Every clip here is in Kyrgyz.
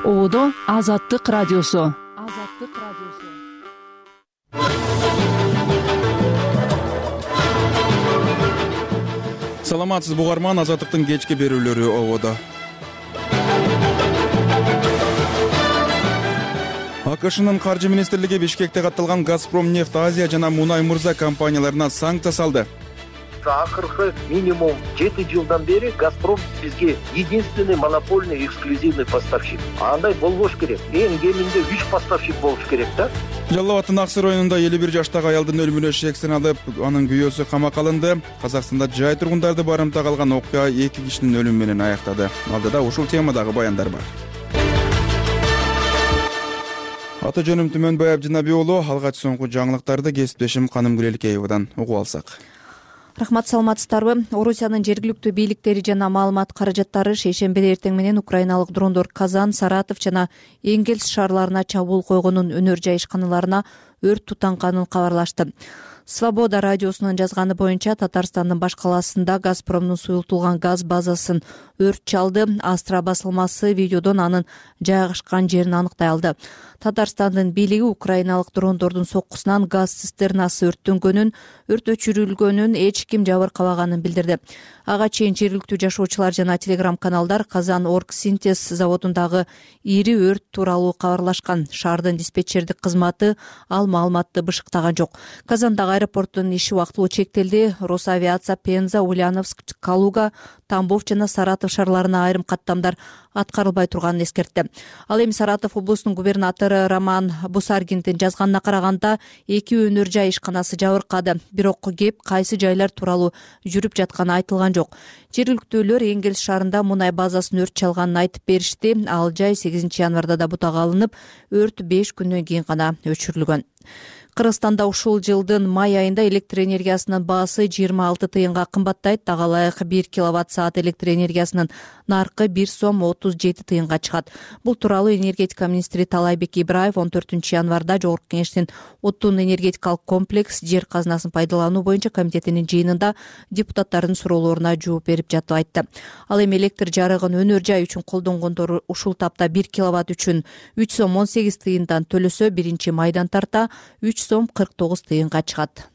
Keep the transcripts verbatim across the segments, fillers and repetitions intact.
Оодо Азаттык радиосу. Азаттык радиосу. Саламатсыз бугарман, Азаттыктын кечки берүүлөрү ободо. АКШнын каржы министрлиги Бишкекте катталган Газпром нефть Азия жана Мунай Мурза компанияларына санкция салды. Акыркы минимум жети жылдан бери Газпром бизге единственный монопольный эксклюзивный поставщик. Андай болбош керек. Эң кеминде үч поставщик болуш керек да. Жалал Абадтын Аксыр районунда элүү бир жаштагы аялдын өлүмүнө шексин алып, анын күйөөсү камакка алынды. Казакстанда жай тургундарды барымта калган окуя эки кишинин өлүмү менен аяктады. Алдыда ушул темадагы баяндар бар. Аты жөнүм Түмөнбай Абдинабий уулу. Алгач соңку жаңылыктарды кесиптешим Каным Гүлелкеевадан угуп алсак. Рахмат, саламатсыздарбы? Орусиянын жергиликтүү бийликтери жана маалымат каражаттары шейшембиде эртең менен украиналык дрондор Казан, Саратов жана Энгельс шаарларына чабуул койгонун өнөр жай ишканаларына өрт тутанганын кабарлашты. Свобода радиосунун жазганы боюнча Татарстандын баш калаасында Газпромдун суюлтулган газ базасын өрт чалды. Астра басылмасы видеодон анын жайгашкан жерин аныктай алды. Татарстандын бийлиги украиналык дрондордун соккусунан газ цистернасы өрттөнгөнүн, өрт өчүрүлгөнүн, эч ким жабыркабаганын билдирди. Ага чейин жергиликтүү жашоочулар жана телеграм-каналдар Казан Оргсинтез заводундагы ири өрт тууралуу кабарлашкан. Шаардын диспетчердик кызматы ал маалыматты бышыктаган жок. Казандагы аэропорттун иши убактылуу чектелди. Росавиация Пенза, Ульяновск, Калуга, Тамбов жана Саратов шаарларына айрым каттамдар аткарылбай турганын эскертти. Ал эми Саратов облусунун губернатору Роман Бусаргиндин жазганына караганда эки өнөр жай ишканасы жабыркады. Бирок кеп кайсы жайлар тууралуу жүрүп жатканы айтылган жок. Жергиликтүүлөр Энгельс шаарында мунай базасын өрт чалганын айтып беришти. Ал жай сегизинчи январда да бутага алынып, өрт беш күндөн кийин гана өчүрүлгөн. Кыргызстанда ушул жылдын май айында электр энергиясынын баасы жыйырма алты тыйынга кымбаттайт. Ага ылайык бир киловатт саат электр энергиясынын наркы бир сом отуз жети тыйынга чыгат. Бул тууралуу энергетика министри Талайбек Ибраев он төртүнчү январда Жогорку Кеңештин оттун энергетикалык комплекс жер казынасын пайдалануу боюнча комитетинин жыйынында депутаттардын суроолоруна жооп берип жатып айтты. Ал эми электр жарыгын өнөр жай үчүн колдонгондор ушул тапта бир киловатт үчүн үч сом он сегиз тыйындан төлөсө, биринчи майдан тарта үч сом кырк тогуз тыйынга чыгат.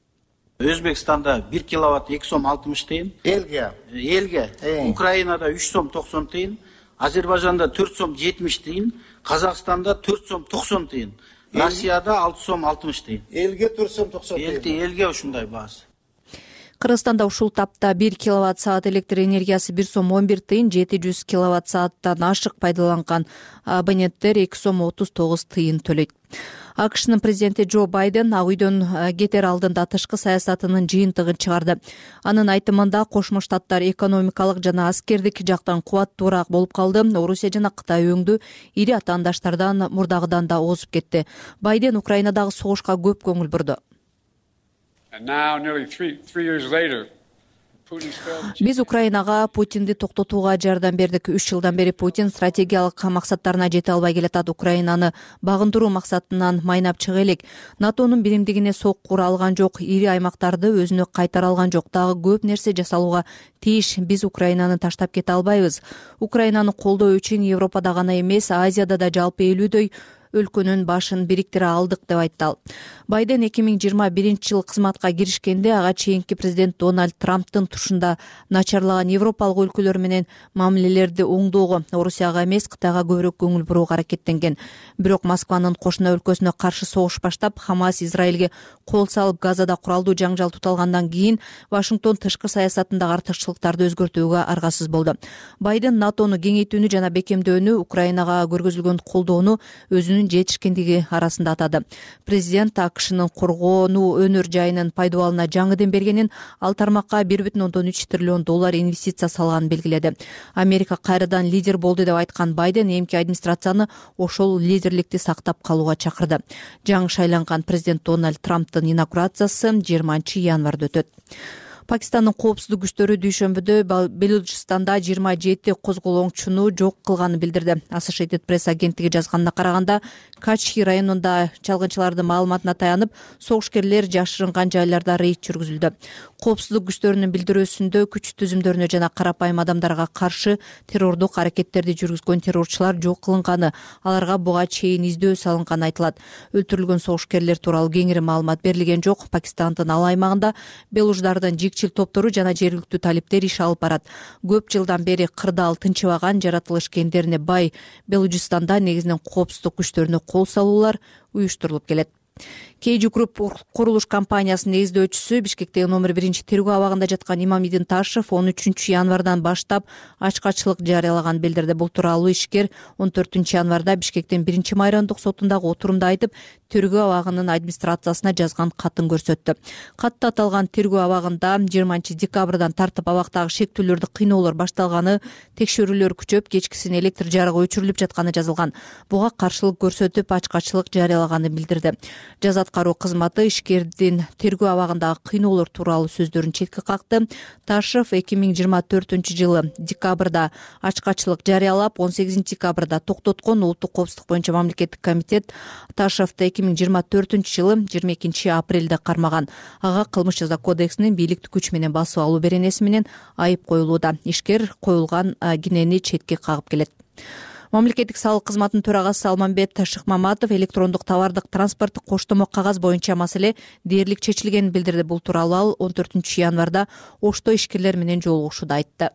Өзбекстанда бир киловатт эки сом алтымыш тыйын. Элге. Элге. Украинада үч сом токсон тыйын. Азербайжанда төрт сом жетимиш тыйын. Казакстанда төрт сом токсон тыйын. Россияда алты сом алтымыш тыйын. Элге төрт сом токсон тыйын. Элге, элге ушундай баасы. Кыргызстанда ушул тапта бир киловатт саат электр энергиясы бир сом он бир тыйын, жети жүз киловатт сааттан ашык пайдаланган абоненттер эки сом отуз тогуз тыйын төлөйт. АКШнын президенти Джо Байден Ак үйдөн кетер алдында тышкы саясатынын жыйынтыгын чыгарды. Анын айтымында Кошмо Штаттар экономикалык жана аскердик жактан кубаттуураак болуп калды. Орусия жана Кытай өңдү ири атаандаштардан мурдагыдан да озуп кетти. Байден Украинадагы согушка көп көңүл бурду. Биз Украинага Путинди токтотууга жардам бердик. үч жылдан бери Путин стратегиялык максаттарына жете албай келатат. Украинаны багындыруу максатынан майнап чыга элек. НАТОнун биримдигине соккур алган жок, ири аймактарды өзүнө кайтара алган жок. Дагы көп нерсе жасалууга тийиш. Биз Украинаны таштап кете албайбыз. Украинаны колдоо үчүн Европада гана эмес, Азияда да жалпы элүүдөй өлкөнүн башын бириктире алдык деп айтты ал. Байден эки миң жыйырма биринчи жылы кызматка киришкенде ага чейинки президент Дональд Трамптын тушунда начарлаган европалык өлкөлөр менен мамилелерди оңдоого, Орусияга эмес Кытайга көбүрөөк көңүл бурууга аракеттенген. Бирок Москванын кошуна өлкөсүнө каршы согуш баштап, Хамас Израилге кол салып, Газада куралдуу жаңжал туталгандан кийин Вашингтон тышкы саясатындагы артыкчылыктарды өзгөртүүгө аргасыз болду. Байден НАТОну кеңейтүүнү жана бекемдөөнү, Украинага көргөзүлгөн колдоону өзүнүн жетишкендиги арасында атады. Президент АКШнын коргоонуу өнөр жайынын пайдубалына жаңы дем бергенин, ал тармакка бир бүтүн ондон үч триллион доллар инвестиция салганын белгиледи. Америка кайрадан лидер болду деп айткан Байден эмки администрацияны ошол лидерликти сактап калууга чакырды. Жаңы шайланган президент Дональд Трамптын инаугурациясы жыйырманчы январда өтөт. Пакистандын коопсуздук күчтөрү дүйшөмбүдө Белужистанда жыйырма жети козголоңчуну жок кылганын билдирди. Associated Press агенттиги жазганына караганда, Качхи районунда чалгынчылардын маалыматына таянып, согушкерлер жашырынган жайларда рейд жүргүзүлдү. Коопсуздук күчтөрүнүн билдирүүсүндө күч түзүмдөрүнө жана карапайым адамдарга каршы террордук аракеттерди жүргүзгөн террорчулар жок кылынганы, аларга буга чейин издөө салынганы айтылат. Өлтүрүлгөн согушкерлер тууралуу кеңири маалымат берилген жок. Пакистандын ал аймагында белуждардын жикчил топтору жана жергиликтүү талиптер иш алып барат. Көп жылдан бери кырдаал тынчыбаган, жаратылыш кендерине бай Белужистанда негизинен коопсуздук күчтөрүнө кол салуулар уюштурулуп келет. Кейджи Group курулуш компаниясынын негиздөөчүсү Бишкектеги номер биринчи тергөө абагында жаткан Имамидин Ташев он үчүнчү январдан баштап ачкачылык жарыялаганын билдирди. Бул тууралуу ишкер он төртүнчү январда Бишкектин биринчи майрандык сотундагы отурумда айтып, тергөө абагынын администрациясына жазган катын көрсөттү. Катта аталган тергөө абагында жыйырманчы декабрдан тартып абактагы шектүүлөрдү кыйноолор башталганы, текшерүүлөр күчөп, кечкисин электр жарыгы өчүрүлүп жатканы жазылган. Буга каршылык көрсөтүп, ачкачылык жарыялаганын билдирди. Жаза аткаруу кызматы ишкердин тергөө абагындагы кыйноолор тууралуу сөздөрүн четке какты. Ташев эки миң жыйырма төртүнчү жылы декабрда ачкачылык жарыялап, он сегизинчи декабрда токтоткон Улуттук коопсуздук боюнча мамлекеттик комитет Ташевди эки миң жыйырма төртүнчү жылы жыйырма экинчи апрелде кармаган. Ага кылмыш жаза кодексинин бийликтик күч менен басып алуу беренеси менен айып коюлууда. Ишкер коюлган кинени четке кагып келет. Мамлекеттик салык кызматынын төрагасы Алмамбет Шыкмаматов электрондук товардык транспорттук коштомо кагаз боюнча маселе дээрлик чечилгенин билдирди. Бул тууралуу ал он төртүнчү январда Ошто ишкерлер менен жолугушууда айтты.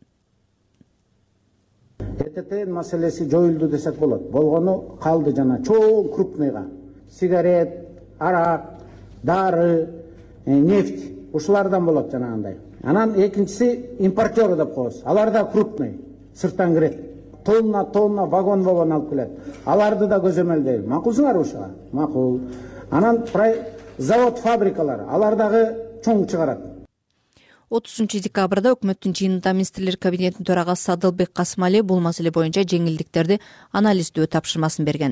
ЭТТ маселеси жоюлду десек болот. Болгону калды жана чоң крупныйга. Сигарет, арак, дары, нефть ушулардан болот жанагындай. Анан экинчиси импортер деп коебуз. Алар да крупный, сырттан кирет. Тонна, тонна, вагон, вагон алып келет. Аларды да көзөмөлдөйбүз. Макулсуңарбы ушуга? Макул. Анан завод, фабрикалар, алар дагы чоң чыгарат. отузунчу декабрда өкмөттүн жыйынында министрлер кабинетинин төрагасы Садылбек Касымали бул маселе боюнча жеңилдиктерди анализдөө тапшырмасын берген.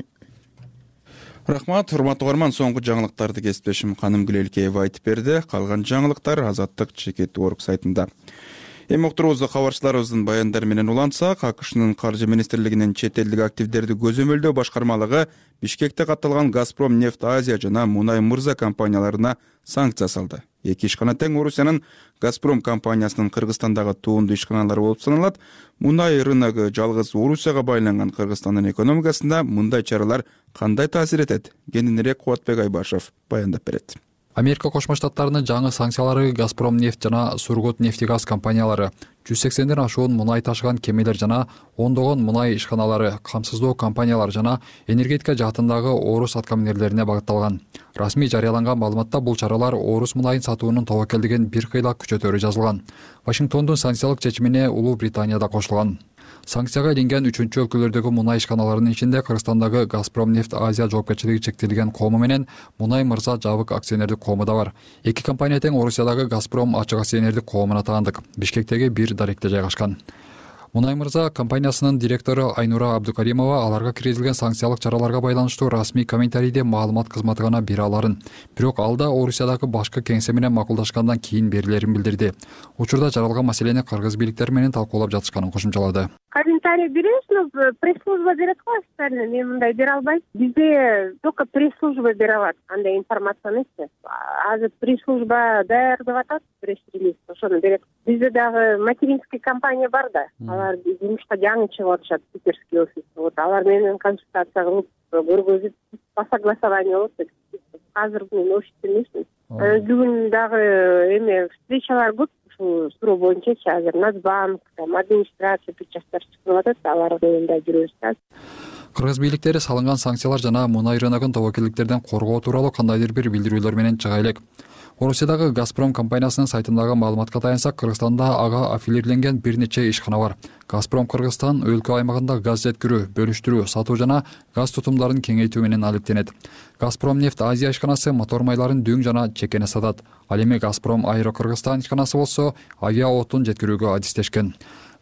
Рахмат, урматтуу угарман, соңку жаңылыктарды кесиптешим Каным Гүлелкеева айтып берди. Калган жаңылыктар Азаттык чекит орг сайтында. Эми уктуруубузду кабарчыларыбыздын баяндары менен улантсак, АКШнын каржы министрлигинин чет элдик активдерди көзөмөлдөө башкармалыгы Бишкекте катталган Газпром нефть Азия жана Мунай Мырза компанияларына санкция салды. Эки ишкана тең Орусиянын Газпром компаниясынын Кыргызстандагы туунду ишканалары болуп саналат. Мунай рыногу жалгыз Орусияга байланган Кыргызстандын экономикасында мындай чаралар кандай таасир этет? Кененирээк Кубатбек Айбашев баяндап берет. Америка Кошмо Штаттарынын жаңы санкциялары Газпром нефть жана Сургут нефтегаз компаниялары, жүз сексенден ашуун мунай ташыган кемелер жана ондогон мунай ишканалары, камсыздоо компаниялар жана энергетика жаатындагы орус аткаминерлерине багытталган. Расмий жарыяланган маалыматта бул чаралар орус мунайын сатуунун тобокелдигин бир кыйла күчөтөрү жазылган. Вашингтондун санкциялык чечимине Улуу Британия да кошулган. Санкцияга илинген үчүнчү өлкөлөрдөгү мунай ишканаларынын ичинде Кыргызстандагы Газпром нефть Азия жоопкерчилиги чектелген коому менен Мунай Мырза жабык акционердик коому да бар. Эки компания тең Орусиядагы Газпром ачык акционердик коомуна таандык. Бишкектеги бир даректе жайгашкан. Мунай Мырза компаниясынын директору Айнура Абдукаримова аларга киргизилген санкциялык чараларга байланыштуу расмий комментарийде маалымат кызматы гана бере аларын. Бирок ал да Орусиядагы башкы кеңсе менен макулдашкандан кийин берилерин билдирди. Учурда жаралган маселени кыргыз бийликтери менен талкуулап жатышканын кошумчалады. Комментарий беребиз, но пресс-служба берет го официально, мен мындай бере албайм. Бизде только пресс-служба бере алат андай информацияны. Азыр пресс-служба даярдап атат пресс-релиз, ошону берет. Бизде дагы материнский компания бар да. Алар жумушка жаңы чыгып атышат, питерский офис. Вот алар менен консультация кылып, көргөзүп, по согласованию болот. Азыр мен офис эмесмин. Бүгүн дагы эме встречалар көп. Суроо боюнча азыр Нацбанк, администрация причастар чыгып атат, алар менен да жүрөбүз. Кыргыз бийликтери салынган санкциялар жана мунай рыногун тобокелдиктерден коргоо тууралуу кандайдыр бир билдирүүлөр менен чыга элек. Орусиядагы Газпром компаниясынын сайтындагы маалыматка таянсак, Кыргызстанда ага аффилирленген бир нече ишкана бар. Газпром Кыргызстан өлкө аймагында газ жеткирүү, бөлүштүрүү, сатуу жана газ тутумдарын кеңейтүү менен алектенет. Газпром нефть Азия ишканасы мотор майларын дөң жана чекене сатат. Ал эми Газпром Аэро Кыргызстан ишканасы болсо авиа отун жеткирүүгө адистешкен.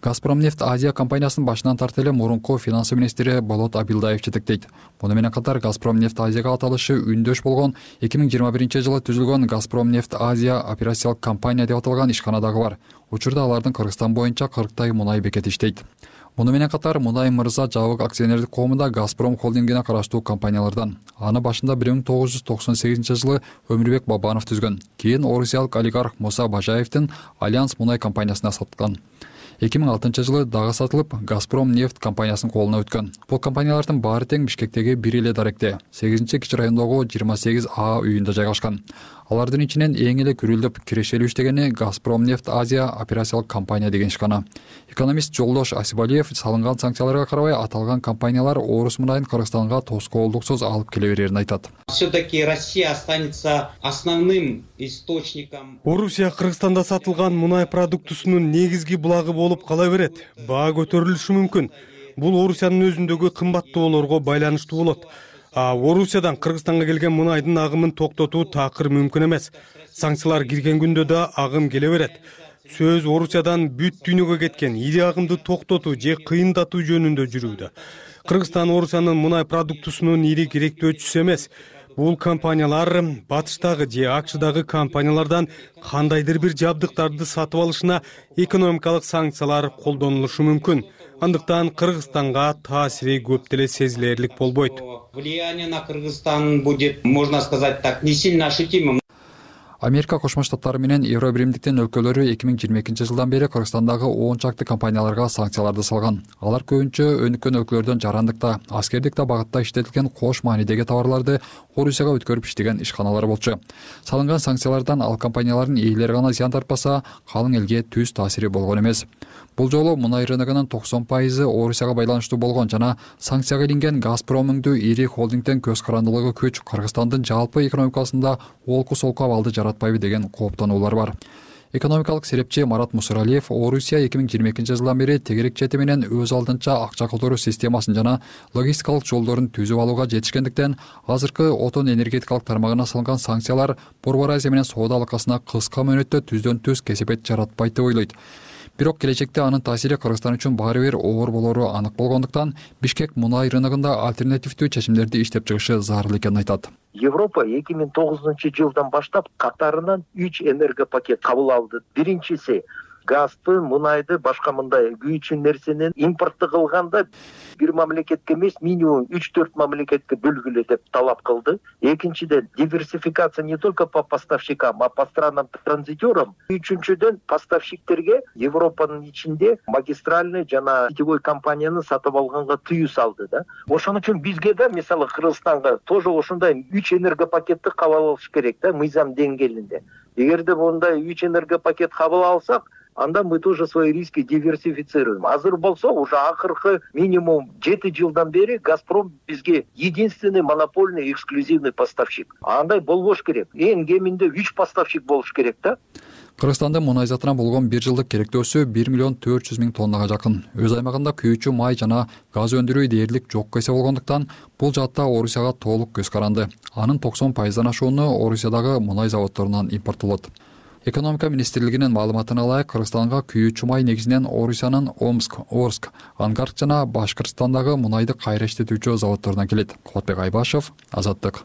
Газпромнефть Азия компаниясынын башынан тарта эле мурунку финансы министри Болот Абилдаев жетектейт. Муну менен катар Газпромнефть Азияга аталышы үндөш болгон эки миң жыйырма биринчи жылы түзүлгөн Газпромнефть Азия операциялык компания деп аталган ишкана дагы бар. Учурда алардын Кыргызстан боюнча кырктай мунай бекети иштейт. Муну менен катар Мунай Мырза жабык акционерлик коомунда Газпром холдингине караштуу компаниялардан. Аны башында бир миң тогуз жүз токсон сегизинчи жылы Өмүрбек Бабанов түзгөн. Кийин орусиялык олигарх Муса Бажаевдин Альянс мунай компаниясына саткан. эки миң алтынчы жылы дагы сатылып, Газпром нефть компаниясынын колуна өткөн. Бул компаниялардын баары тең Бишкектеги бир эле даректе, сегизинчи кичи райондогу жыйырма сегиз А үйүндө жайгашкан. Алардын ичинен эң эле күрөлдөп кирешелүү иштегени Газпромнефть Азия операциялык компания деген ишкана. Экономист Жолдош Асибалиев салынган санкцияларга карабай аталган компаниялар орус мунайын Кыргызстанга тоскоолдуксуз алып келе берерин айтат. Все-таки Россия останется основным источником. Орусия Кыргызстанда сатылган мунай продуктусунун негизги булагы болуп кала берет. Баа көтөрүлүшү мүмкүн. Бул Орусиянын өзүндөгү кымбаттоолорго байланыштуу болот. А Орусиядан Кыргызстанга келген мунайдын агымын токтотуу такыр мүмкүн эмес. Санкциялар кирген күндө да агым келе берет. Сөз Орусиядан бүт дүйнөгө кеткен ири агымды токтотуу же кыйындатуу жөнүндө жүрүүдө. Кыргызстан Орусиянын мунай продуктусунун ири керектөөчүсү эмес. Бул компаниялар батыштагы же АКШдагы компаниялардан кандайдыр бир жабдыктарды сатып алышына экономикалык санкциялар колдонулушу мүмкүн. Андыктан Кыргызстанга таасири көп деле сезилерлик болбойт. Влияние на Кыргызстан будет, можно сказать так, не сильно ощутимым. Америка Кошмо Штаттары менен Евро биримдиктин өлкөлөрү эки миң жыйырма экинчи жылдан бери Кыргызстандагы он чакты компанияларга санкцияларды салган. Алар көбүнчө өнүккөн өлкөлөрдөн жарандыкта, аскердикте багытта иштетилген кош маанидеги товарларды Орусияга өткөрүп иштеген ишканалар болчу. Салынган санкциялардан ал компаниялардын ээлери гана зыян тартпаса, калың элге түз таасири болгон эмес. Бул жолу мунай рыногунун токсон пайызы Орусияга байланыштуу болгон жана санкцияга илинген Газпром өңдүү ири холдингден көз карандылыгы күч Кыргызстандын жалпы экономикасында олку-солку абалды жаратпайбы деген кооптонуулар бар. Экономикалык серепчи Марат Мусуралиев Орусия эки миң жыйырма экинчи жылдан бери тегерек чети менен өз алдынча акча которуу системасын жана логистикалык жолдорун түзүп алууга жетишкендиктен, азыркы отун энергетикалык тармагына салынган санкциялар Борбор Азия менен соода алакасына кыска мөөнөттө түздөн түз кесепет жаратпайт деп ойлойт. Бирок келечекте анын таасири Кыргызстан үчүн баары бир оор болору анык болгондуктан Бишкек мунай рыногунда альтернативдүү чечимдерди иштеп чыгышы зарыл экенин айтат. Европа эки миң тогузунчу жылдан баштап катарынан үч энергопакет кабыл алды. Биринчиси газды, мунайды, башка мындай күйүүчү нерсени импортты кылганда бир мамлекетке эмес, минимум үч төрт мамлекетке бөлгүлө деп талап кылды. Экинчиден, диверсификация не только по поставщикам, а по странам транзитерам. Үчүнчүдөн, поставщиктерге Европанын ичинде магистральный жана сетевой компанияны сатып алганга тыюу салды да. Ошон үчүн бизге да, мисалы Кыргызстанга тоже ошондой үч энергопакетти кабыл алыш керек да, мыйзам деңгээлинде. Эгерде мындай үч энергопакет кабыл алсак, анда мы тоже свои риски диверсифицируем. Азыр болсо уже акыркы минимум жети жылдан бери Газпром бизге единственный монопольный эксклюзивный поставщик. Андай болбош керек. Эң кеминде үч поставщик болуш керек да. Кыргызстанда мунай затына болгон бир жылдык керектөөсү бир миллион төрт жүз миң тоннага жакын. Өз аймагында күйүүчү май жана газ өндүрүү дээрлик жок эсе болгондуктан, бул жаатта Орусияга толук көз каранды. Анын токсон пайыздан ашууну Орусиядагы мунай заводдорунан импорттолот. Экономика министрлигинин маалыматына ылайык, Кыргызстанга күйүүчү май негизинен Орусиянын Омск, Орск, Ангарск жана Башкырстандагы мунайды кайра иштетүүчү заводдорунан келет. Кубатбек Айбашев, Азаттык.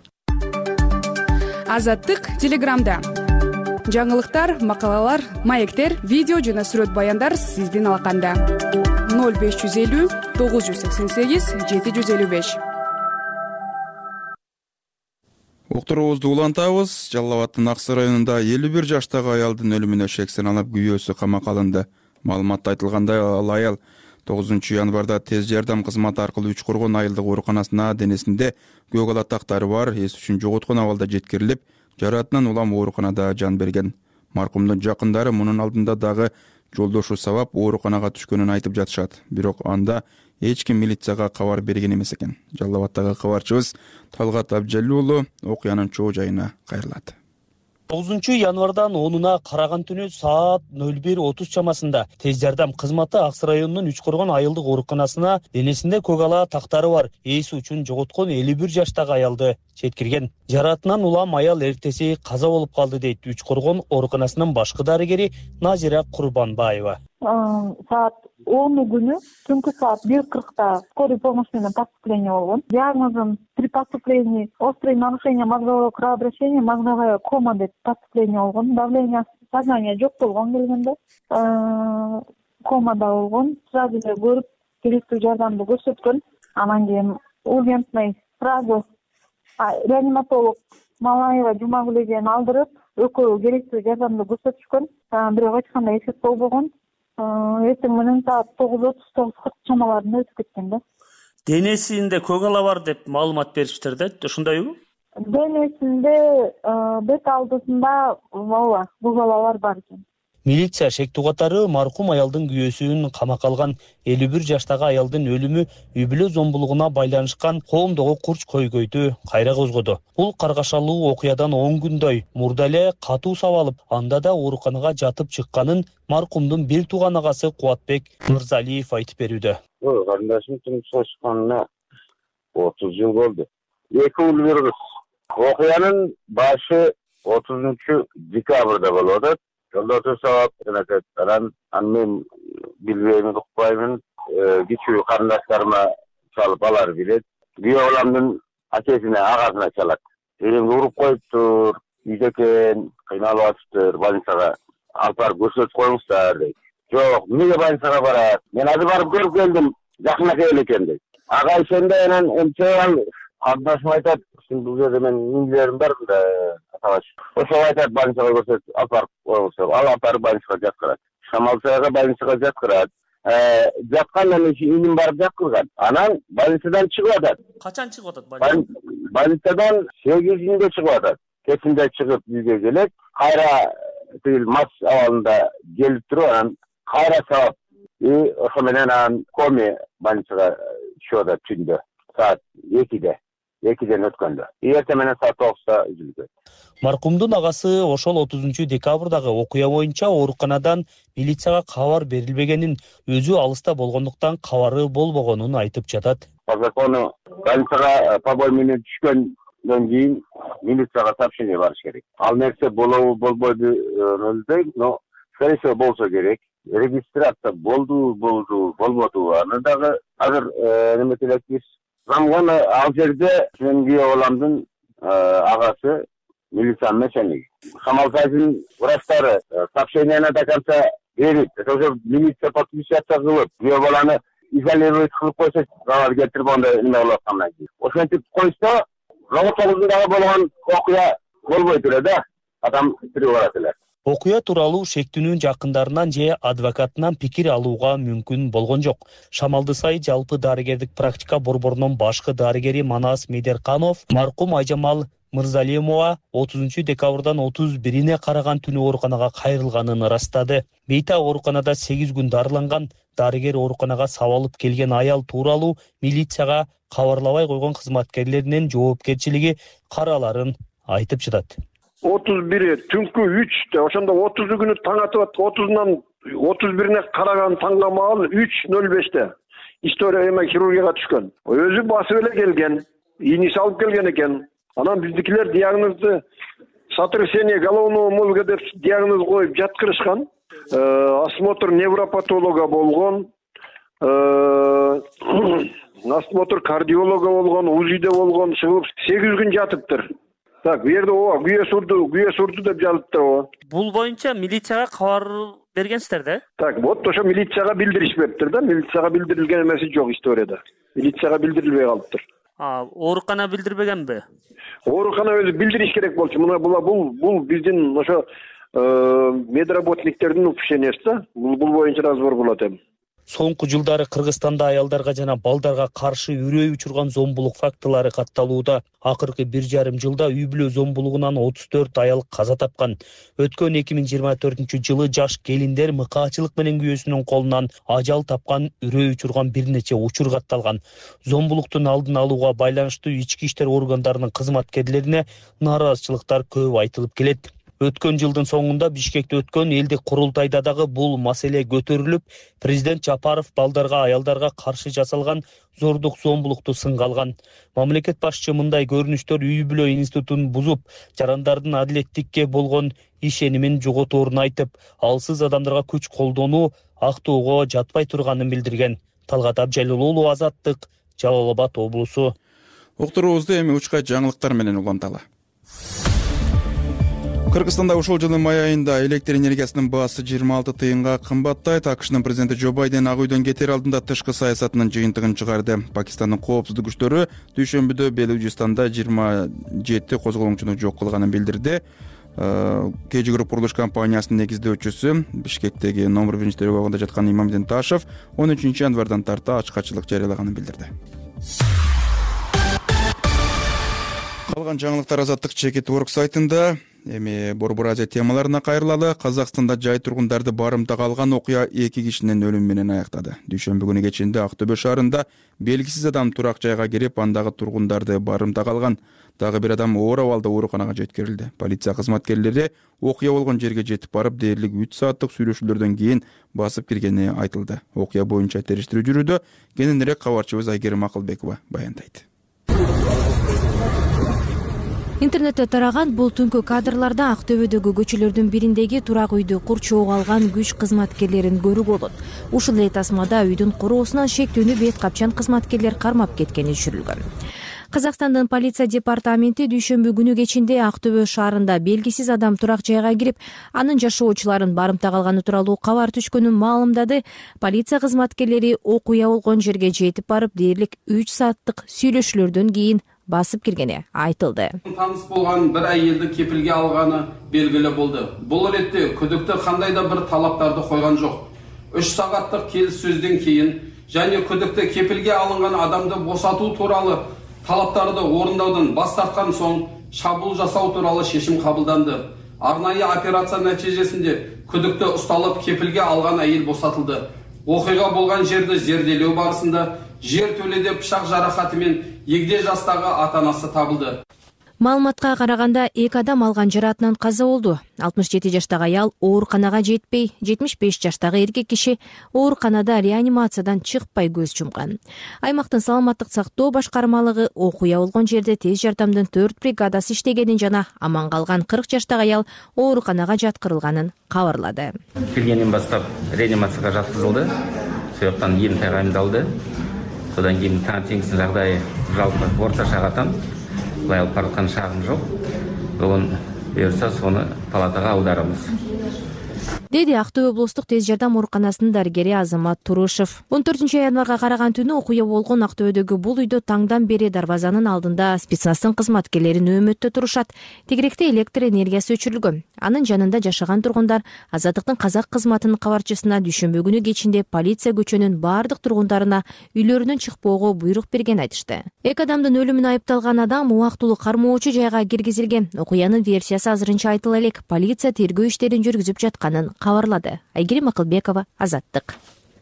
Азаттык Телеграмда. Жаңылыктар, макалалар, маектер, видео жана сүрөт баяндар сиздин алаканда. ноль беш жүз элүү тогуз жүз сексен сегиз жети жүз элүү беш. Уктуруубузду улантабыз. Жалал Абаддын Аксы районунда элүү бир жаштагы аялдын өлүмүнө шек саналып күйөөсү камакка алынды. Маалыматта айтылгандай, ал аял тогузунчу январда тез жардам кызматы аркылуу үч коргон айылдык ооруканасына денесинде көк алатактары бар, эс үчүн жоготкон абалда жеткирилип, жараатынан улам ооруканада жан берген. Маркумдун жакындары мунун алдында дагы жолдошу сабап ооруканага түшкөнүн айтып жатышат. Бирок анда эч ким милицияга кабар берген эмес экен. Жалал Абаддагы кабарчыбыз Талгат Абжалил уулу окуянын чоо жайына кайрылат. тогузунчу январдан онуна караган түнү саат нөл бир отуз чамасында тез жардам кызматы Аксы районунун Үч Коргон айылдык ооруканасына денесинде көк ала тактары бар эси үчүн жоготкон элүү бир жаштагы аялды жеткирген. Жаратынан улам аял эртеси каза болуп калды дейт Үч Коргон ооруканасынын башкы дарыгери Назира Курбанбаева. Саат оны күнү түнкү саат бир кыркта скорый помощь менен поступление болгон. Диагнозум при поступлении острое нарушение мозгового кровообращения, мозговая кома деп поступление болгон. Давление, сознание жок болгон келгенде. Комада болгон. Сразу эле көрүп, керектүү жардамды көрсөткөн. Анан кийин ургентный сразу реаниматолог Малаева Жумагүл эжени алдырып, экөө керектүү жардамды көрсөтүшкөн. Бирок эч кандай эффект болбогон. Эртең менен саат тогуз отуз тогуз кырк чамаларында өтүп кеткен да. Денесинде көк ала бар деп маалымат бериптир да, ошондойбу? Денесинде бет алдысында ооба көк алалар бар экен. Милиция шектүү катары маркум аялдын күйөөсүн камакка алган. элүү бир жаштагы аялдын өлүмү үй бүлө зомбулугуна байланышкан коомдогу курч көйгөйдү кайра козгоду. Бул каргашалуу окуядан он күндөй мурда эле катуу сабалып, анда да ооруканага жатып чыкканын маркумдун бир тууган агасы Кубатбек Мырзалиев айтып берүүдө. Карындашым турмушка чыкканына отуз жыл болду. Эки уул бир кыз. Окуянын башы отузунчу декабрда болуп атат. Жолдо сабап анан мен билбеймин, укпаймын, кичүү карындаштарыма чалып алар билет. Күйөө баламдын акесине, агасына чалат. Эримди уруп коюптур, үйдө экен, кыйналып атыптыр, больницага алып барып көрсөтүп коюңуздар дейт. Жок, эмнеге больницага барат? Мен азыр барып көрүп келдим, жакын эле экен дейт. Ага ишенде анан эмче ал кардашым айтат, бул жерде мен миңдерим бар да, атабаш. Ошол айтат, больницага көрсөтүп алып барып коюңуздар. Ал алып барып больницага жаткырат. Шамалсайга больницага жаткырат. Жаткандан кийин иним барып жаткырган. Анан больницадан чыгып атат. Качан чыгып атат больницадан? Больницадан сегизинде чыгып атат. Кечинде чыгып үйгө келет. Кайра тил мас абалында келип туруп, анан кайра сабап, и ошо менен анан коме больницага түшүп атат түндө. Саат экиде. экиден өткөндө. Эртең менен саат тогузда үзүлгөн. Маркумдун агасы ошол отузунчу декабрдагы окуя боюнча ооруканадан милицияга кабар берилбегенин, өзү алыста болгондуктан кабары болбогонун айтып жатат. По закону больницага побой менен түшкөндөн кийин милицияга сообщение барыш керек. Ал нерсе болобу болбойду билбейм, но скорее всего болсо керек. Регистрация болду, болду, болбоду. Аны дагы азыр неметелектиш. Замганы ал жерде мен күйөө баламдын агасы милициянын начальниги. Шамалсайдын врачтары сообщениени до конца берип, ошо милиция подписаться кылып, күйөө баланы изолировать кылып койсо, кабар келтирип анда эме болуп аткандан кийин. Ошентип койсо, жолу тогузундагы болгон окуя болбой тура да, адам тирүү барат эле. Окуя тууралуу шектүүнүн жакындарынан же адвокатынан пикир алууга мүмкүн болгон жок. Шамалды сай жалпы дарыгердик практика борборунун башкы дарыгери Манас Медерканов маркум Айжамал Мырзалиемова отузунчу декабрдан отуз бирине караган түнү ооруканага кайрылганын ырастады. Бейта ооруканада сегиз күн дарыланган. Дарыгер ооруканага сабалып келген аял тууралуу милицияга кабарлабай койгон кызматкерлеринин жоопкерчилиги караларын айтып жатат. отуз бири түнкү үчтө, ошондо отузу күнү таң атып, отузунан отуз бирине караган таңга маал үч нөл беште история эме хирургияга түшкөн. Өзү басып эле келген, ийниси алып келген экен. Анан биздикилер диагнозду сотрясение головного мозга деп диагноз коюп жаткырышкан. Осмотр невропатолога болгон, осмотр кардиолога болгон, УЗИде болгон, чыгып сегиз күн жатыптыр. Так, бу жерде ооба күйөө сурду, күйөө сурду деп жазылыптыр ооба. Бул боюнча милицияга кабар бергенсиздер да? Так, вот ошо милицияга билдиришпептир да, милицияга билдирилген эмеси жок историяда. Милицияга билдирилбей калыптыр. А, оорукана билдирбегенби? Оорукана өзү билдириш керек болчу. Мына бул бул биздин ошо медработниктердин упущениясы да. Бул боюнча разбор болот эми. Соңку жылдары Кыргызстанда аялдарга жана балдарга каршы үрөй учурган зомбулук фактылары катталууда. Акыркы бир жарым жылда үй бүлө зомбулугунан отуз төрт аял каза тапкан. Өткөн эки миң жыйырма төртүнчү жылы жаш келиндер мыкаачылык менен күйөөсүнүн колунан ажал тапкан, үрөй учурган бир нече учур катталган. Зомбулуктун алдын алууга байланыштуу ички иштер органдарынын кызматкерлерине нааразычылыктар көп айтылып келет. Өткөн жылдын соңунда Бишкекте өткөн элдик курултайда дагы бул маселе көтөрүлүп, президент Жапаров балдарга, аялдарга каршы жасалган зордук зомбулукту сынга алган. Мамлекет башчы мындай көрүнүштөр үй бүлө институтун бузуп, жарандардын адилеттикке болгон ишенимин жоготорун айтып, алсыз адамдарга күч колдонуу актоого жатпай турганын билдирген. Талгат Абжалил уулу, Азаттык, Жалал Абад облусу. Уктуруубузду эми учкай жаңылыктар менен уланталы. Кыргызстанда ушул жылдын май айында электр энергиясынын баасы жыйырма алты тыйынга кымбаттайт. АКШнын президенти Джо Байден Ак үйдөн кетер алдында тышкы саясатынын жыйынтыгын чыгарды. Пакистандын коопсуздук күчтөрү дүйшөмбүдө Белужистанда жыйырма жети козголоңчуну жок кылганын билдирди. Кей Джи Group курулуш компаниясынын негиздөөчүсү, Бишкектеги номер биринчи төрөгөгөндө жаткан Имамдин Ташев он үчүнчү январдан тарта ачкачылык жарыялаганын билдирди. Калган жаңылыктар Азаттык Чекит Work сайтында. Эми Борбор Азия темаларына кайрылалы. Казакстанда жай тургундарды барымтага алган окуя эки кишинин өлүмү менен аяктады. Дүйшөмбү күнү кечинде Актөбө шаарында белгисиз адам турак жайга кирип, андагы тургундарды барымтага алган. Дагы бир адам оор абалда ооруканага жеткирилди. Полиция кызматкерлери окуя болгон жерге жетип барып, дээрлик үч сааттык сүйлөшүүлөрдөн кийин басып киргени айтылды. Окуя боюнча териштирүү жүрүүдө. Кененирээк кабарчыбыз Айгерим Акылбекова баяндайт. Интернетте тараган бул түнкү кадрларда Актөбөдөгү көчөлөрдүн бириндеги турак үйдү курчоого алган күч кызматкерлерин көрүүгө болот. Ушул эле тасмада үйдүн куроосунан шектүүнү бет капчан кызматкерлер кармап кеткени түшүрүлгөн. Казакстандын полиция департаменти дүйшөмбү күнү кечинде Актөбө шаарында белгисиз адам турак жайга кирип, анын жашоочуларын барымтага алганы тууралуу кабар түшкөнүн маалымдады. Полиция кызматкерлери окуя болгон жерге жетип барып, дээрлик үч сааттык сүйлөшүүлөрдөн кийин басып киргени айтылды. Таныс болгон бир айылды кепилге алганы белгилүү болду. Бул ретте күдүктүү кандай да бир талаптарды койгон жок. үч сааттык келиссөздөн кийин жана күдүктүү кепилге алынган адамды босатуу тууралуу талаптарды орундаудан бас тарткан соң шабуул жасоо тууралуу чечим кабылданды. Арнайы операция натыйжасында күдүктүү ушталып, кепилге алган айыл босатылды. Окуйга болгон жерди зерделөө барысында жер төлөдө пышак жаракаты менен эгде жастагы ата-анасы табылды. Маалыматка караганда эки адам алган жараатынан каза болду. алтымыш жети жаштагы аял ооруканага жетпей, жетимиш беш жаштагы эркек киши ооруканада реанимациядан чыкпай көз жумган. Аймактын саламаттык сактоо башкармалыгы окуя болгон жерде тез жардамдын төрт бригадасы иштегенин жана аман калган кырк жаштагы аял ооруканага жаткырылганын кабарлады. Келгенден баштап реанимацияга жаткызылды. Сояктан ем тагайындалды. Содан кийин таңертеңгисин жагдайы жалпы орташа катан. Былай алып бараткан шагым жок. Бүгүн буюрса сону палатага аударабыз. Деди Актөбө облустук тез жардам ооруканасынын дарыгери Азамат Турушев. он төртүнчү январга караган түнү окуя болгон Актөбөдөгү бул үйдө таңдан бери дарбазанын алдында спецназтын кызматкерлери нөөмөттө турушат. Тегеректе электр энергиясы өчүрүлгөн. Анын жанында жашаган тургундар Азаттыктын казак кызматынын кабарчысына дүйшөмбү күнү кечинде полиция көчөнүн бардык тургундарына үйлөрүнөн чыкпоого буйрук берген айтышты. Эки адамдын өлүмүнө айыпталган адам убактылуу кармоочу жайга киргизилген. Окуянын версиясы азырынча айтыла элек. Полиция тергөө иштерин жүргүзүп жатканын кабарлады. Айгерим Акылбекова, Азаттык.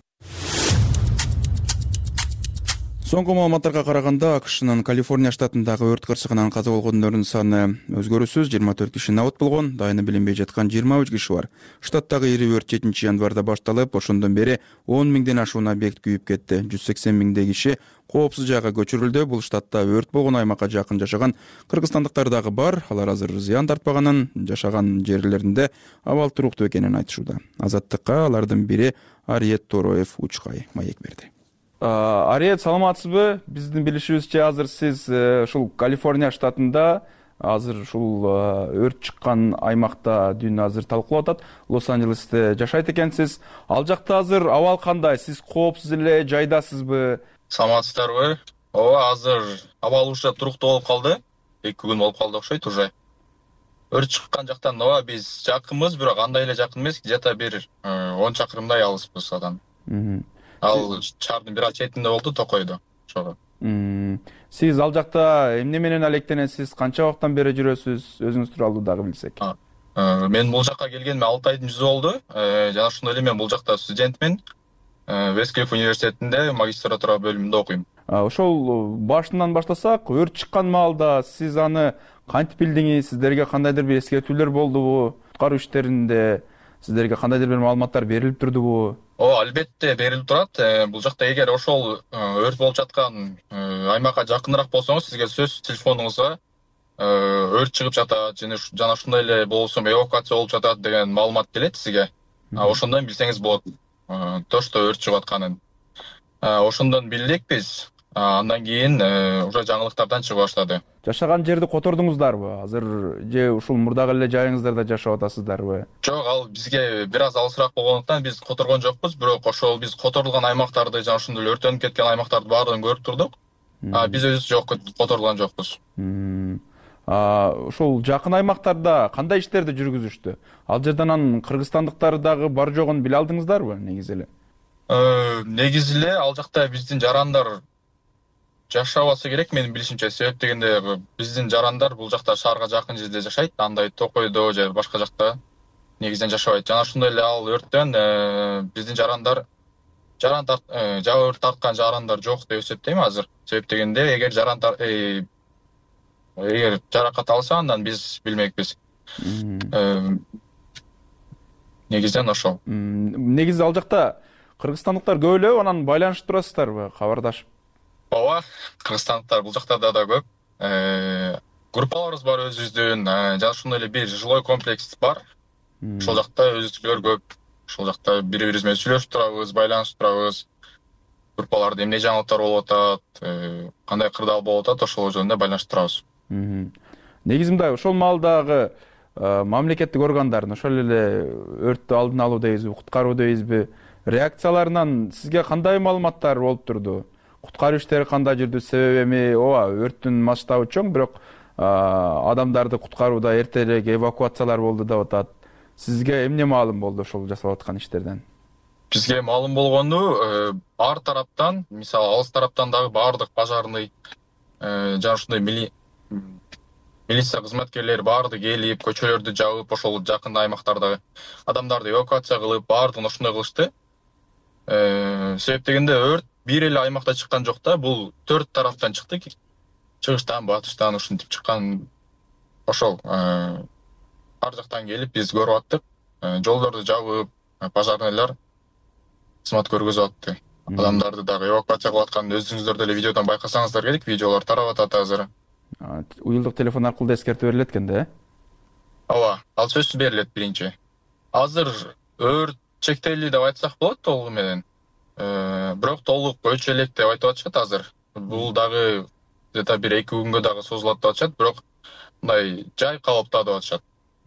Соңку маалыматтарга караганда АКШнын Калифорния штатындагы өрт кырсыгынан каза болгондордун саны өзгөрүүсүз жыйырма төрт киши набыт болгон, дайыны билинбей жаткан жыйырма үч киши бар. Штаттагы ири өрт жетинчи январда башталып, ошондон бери он миңден ашуун объект күйүп кетти. жүз сексен миңдей киши коопсуз жайга көчүрүлдү. Бул штатта өрт болгон аймакка жакын жашаган кыргызстандыктар дагы бар. Алар азыр зыян тартпаганын, жашаган жерлеринде абал туруктуу экенин айтышууда. Азаттыкка алардын бири Ариет Тороев Учкай маек берди. Ариет, саламатсызбы? Биздин билишибизче азыр сиз ушул Калифорния штатында азыр ушул өрт чыккан аймакта дүйнө азыр талкуулап атат. Лос-Анджелесте жашайт экенсиз. Ал жакта азыр абал кандай? Сиз коопсуз эле жайдасызбы? Саламатсыздарбы? Ооба, азыр абал уже туруктуу болуп калды. эки күн болуп калды окшойт уже. Өрт чыккан жактан ооба биз жакынбыз, бирок андай эле жакын эмес, где-то бир он чакырымдай алыспыз адан. Ал шаардын бир четинде болду, Токойдо. Ошого. Сиз ал жакта эмне менен алектенесиз? Канча убакыттан бери жүрөсүз? Өзүңүз тууралуу дагы билсек. Мен бул жакка келгениме алты айдын жүзү болду. Жана ошондой эле мен бул жакта студентмин. Вестклифф университетинде магистратура бөлүмүндө окуйм. Ошол башынан баштасак, өрт чыккан маалда сиз аны кантип билдиңиз? Сиздерге кандайдыр бир эскертүүлөр болдубу? Куткаруу иштеринде сиздерге кандайдыр бир маалыматтар берилип турдубу? Ооба, албетте берилип турат. Бул жакта эгер ошол өрт болуп жаткан аймакка жакыныраак болсоңуз, сизге сөзсүз телефонуңузга өрт чыгып жатат жана ушундай эле болсо эвакуация болуп жатат деген маалымат келет сизге. Ошондон билсеңиз болот. Точно өрт чыгып атканын. Ошондон билдик биз. Андан кийин уже жаңылыктардан чыга баштады. Жашаган жерди котордуңуздарбы? Азыр же ушул мурдагы эле жайыңыздарда жашап атасыздарбы? Жок, ал бизге бир аз алысыраак болгондуктан биз которгон жокпуз, бирок ошол биз которулган аймактарды жана ошондой эле өрттөнүп кеткен аймактарды баардыгын көрүп турдук. Биз өзүбүз жок, которулган жокпуз. Ошол жакын аймактарда кандай иштерди жүргүзүштү? Ал жерден анын кыргызстандыктар дагы бар жогун биле алдыңыздарбы негизи эле? Негизи эле ал жакта биздин жарандар жашабасы керек менин билишимче. Себеп дегенде биздин жарандар бул жакта шаарга жакын жерде жашайт, андай Токойдо же башка жакта негизинен жашабайт. Жана ошондой эле ал өрттөн биздин жарандар жаран жабы өрт тарткан жарандар жок деп эсептейм азыр. Себеп дегенде эгер жаран эгер жаракат алса, андан биз билмекпиз. Негизинен ошол. Негизи ал жакта кыргызстандыктар көп эле, анан байланышып турасыздарбы, кабардашып? Ооба, кыргызстандыктар бул жакта да көп. Группаларыбыз бар өзүбүздүн, жана ошондой эле бир жилой комплекс бар. Ошол жакта өзүбүзчүлөр көп. Ошол жакта бири-бирибиз менен сүйлөшүп турабыз, байланышып турабыз. Группаларда эмне жаңылыктар болуп атат, кандай кырдаал болуп атат, ошол жөнүндө байланышып турабыз. Негизи мындай, ошол маалдагы мамлекеттик органдардын ошол эле өрттү алдын алуу дейбизби, куткаруу дейбизби, реакцияларынан сизге кандай маалыматтар болуп турду? Куткаруу иштери кандай жүрдү? Себеби эми ооба, өрттүн масштабы чоң, бирок адамдарды куткарууда эртерээк эвакуациялар болду деп атат. Сизге эмне маалым болду ошол жасалып аткан иштерден? Бизге маалым болгону ар тараптан, мисалы алыс тараптан дагы баардык пожарный жана ошондой милиция кызматкерлери баардыгы келип, көчөлөрдү жабып, ошол жакын аймактардагы адамдарды эвакуация кылып, баардыгын ошондой кылышты. Себеп дегенде өрт бир эле аймакта чыккан жок да, бул төрт тараптан чыкты. Чыгыштан, батыштан ушинтип чыккан. Ошол ар жактан келип биз көрүп аттык. Жолдорду жабып, пожарныйлар кызмат көргөзүп атты. Адамдарды дагы эвакуация кылып атканын өзүңүздөр деле видеодон байкасаңыздар керек, видеолор тарап атат азыр. Уюлдук телефон аркылуу да эскертүү берилет экен да, э? Ооба, ал сөзсүз берилет биринчи. Азыр өрт чектелди деп айтсак болот толугу менен. Бирок толук өчө элек деп айтып атышат азыр. Бул дагы где-то бир эки күнгө дагы созулат деп атышат, бирок мындай жай калыпта деп атышат.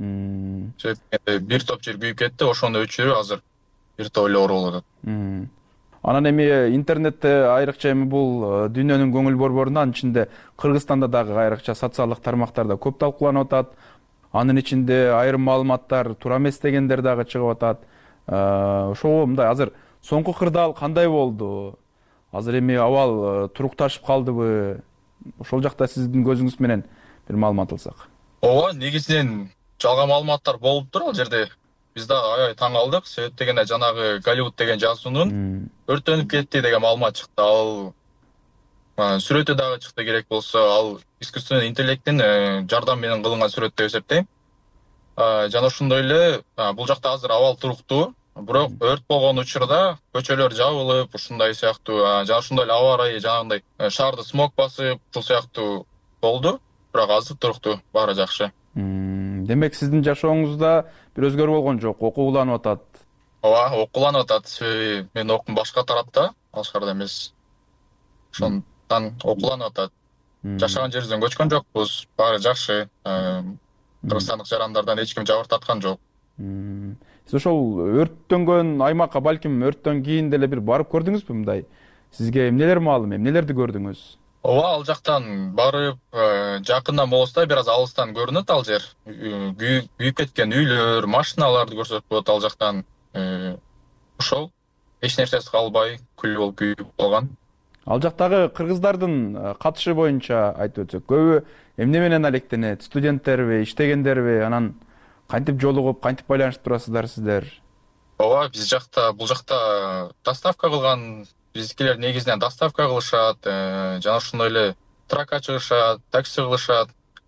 Себеп бир топ жер күйүп кетти, ошонун өчүрү азыр бир топ эле ооруп атат. Анан эми интернетте айрыкча эми бул дүйнөнүн көңүл борборунда, анын ичинде Кыргызстанда дагы айрыкча социалдык тармактарда көп талкууланып атат. Анын ичинде айрым маалыматтар туура эмес дегендер дагы чыгып атат. Ошого мындай азыр соңку кырдаал кандай болду? Азыр эми абал турукташып калдыбы? Ошол жакта сиздин көзүңүз менен бир маалымат алсак. Ооба, негизинен жалган маалыматтар болуп тур ал жерде. Биз да аябай таң калдык. Себеп дегенде жанагы Голливуд деген жазуунун өрттөнүп кетти деген маалымат чыкты. Ал сүрөтү дагы чыкты керек болсо, ал искусственный интеллекттин жардамы менен кылынган сүрөт деп эсептейм. Жана ошондой эле бул жакта азыр абал туруктуу. Бирок өрт болгон учурда көчөлөр жабылып, ушундай сыяктуу, жана ошондой эле аба ырайы жанагындай шаарды смог басып, ушул сыяктуу болду. Бирок азыр туруктуу, баары жакшы. Демек сиздин жашооңузда бир өзгөрүү болгон жок, окууланып атат. Ооба, окууланып атат. Себеби менин окуум башка тарапта, Алышкарда эмес. Ошондон окууланып атат. Жашаган жерибизден көчкөн жокпуз, баары жакшы. Кыргызстандык жарандардан эч ким жабыр тарткан жок. Сиз ошол өрттөнгөн аймакка балким өрттөн кийин деле бир барып көрдүңүзбү мындай? Сизге эмнелер маалым, эмнелерди көрдүңүз? Ооба, ал жактан барып, жакындан болсо да бир аз алыстан көрүнөт ал жер. Күйүп кеткен үйлөр, машиналарды көрсөтүп коет ал жактан. Ошол эч нерсеси калбай, күл болуп күйүп калган. Ал жактагы кыргыздардын катышы боюнча айтып өтсөк, көбү эмне менен алектенет? Студенттерби, иштегендерби? Анан кантип жолугуп, кантип байланышып турасыздар сиздер? Ооба, биз жакта, бул жакта доставка кылган, биздикилер негизинен доставка кылышат, жана ошондой эле тракка чыгышат, такси кылышат.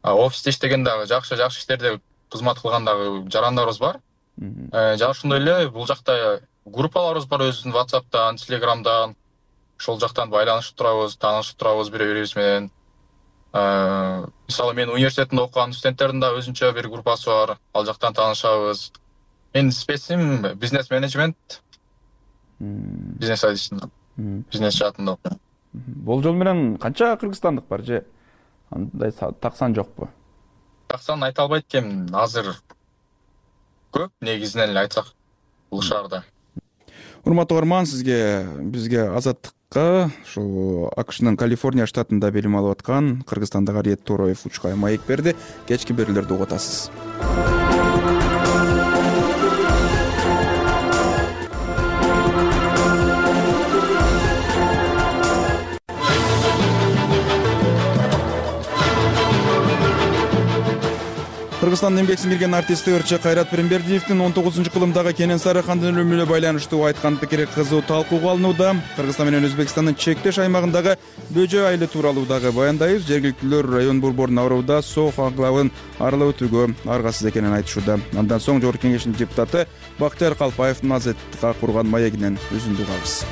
офисте иштеген дагы жакшы жакшы иштерде кызмат кылган дагы жарандарыбыз бар. Жана ошондой эле бул жакта группаларыбыз бар, өзүбүздүн WhatsApp'тан, Telegram'дан. Ошол жактан байланышып турабыз, таанышып турабыз бири бирибиз менен. Мисалы мен университетинде окуган студенттердин да өзүнчө бир группасы бар. Ал жактан таанышабыз. Менин специм бизнес менеджмент. Бизнес адисинде. Бизнес жаатында окуйм. Болжол менен канча кыргызстандык бар же андай таксан жокпу? Таксан айта албайт экенмин. Азыр көп, негизинен эле айтсак, бул шаарда. Урматтуу угарман, сизге бизге Азаттыкка ушул АКШнын Калифорния штатында билим алып аткан Кыргызстандагы Ариет Тороев учкай маек берди. Кечки берүүлөрдү угуп атасыз. Кыргызстандын эмгек сиңирген артисти ырчы Кайрат Перимбердиевдин он тогузунчу кылымдагы Кенен Сарыхандын өлүмүнө байланыштуу айткан пикири кызуу талкууга алынууда. Кыргызстан менен Өзбекстандын чектеш аймагындагы бөжө айылы тууралуу дагы баяндайбыз. Жергиликтүүлөр район борборунун абырында Сох анклавын аралап өтүүгө аргасыз экенин айтышууда. Андан соң Жогорку Кеңештин депутаты Бактыяр Калпаевдин Азаттыкка курган маегинен үзүндү угабыз.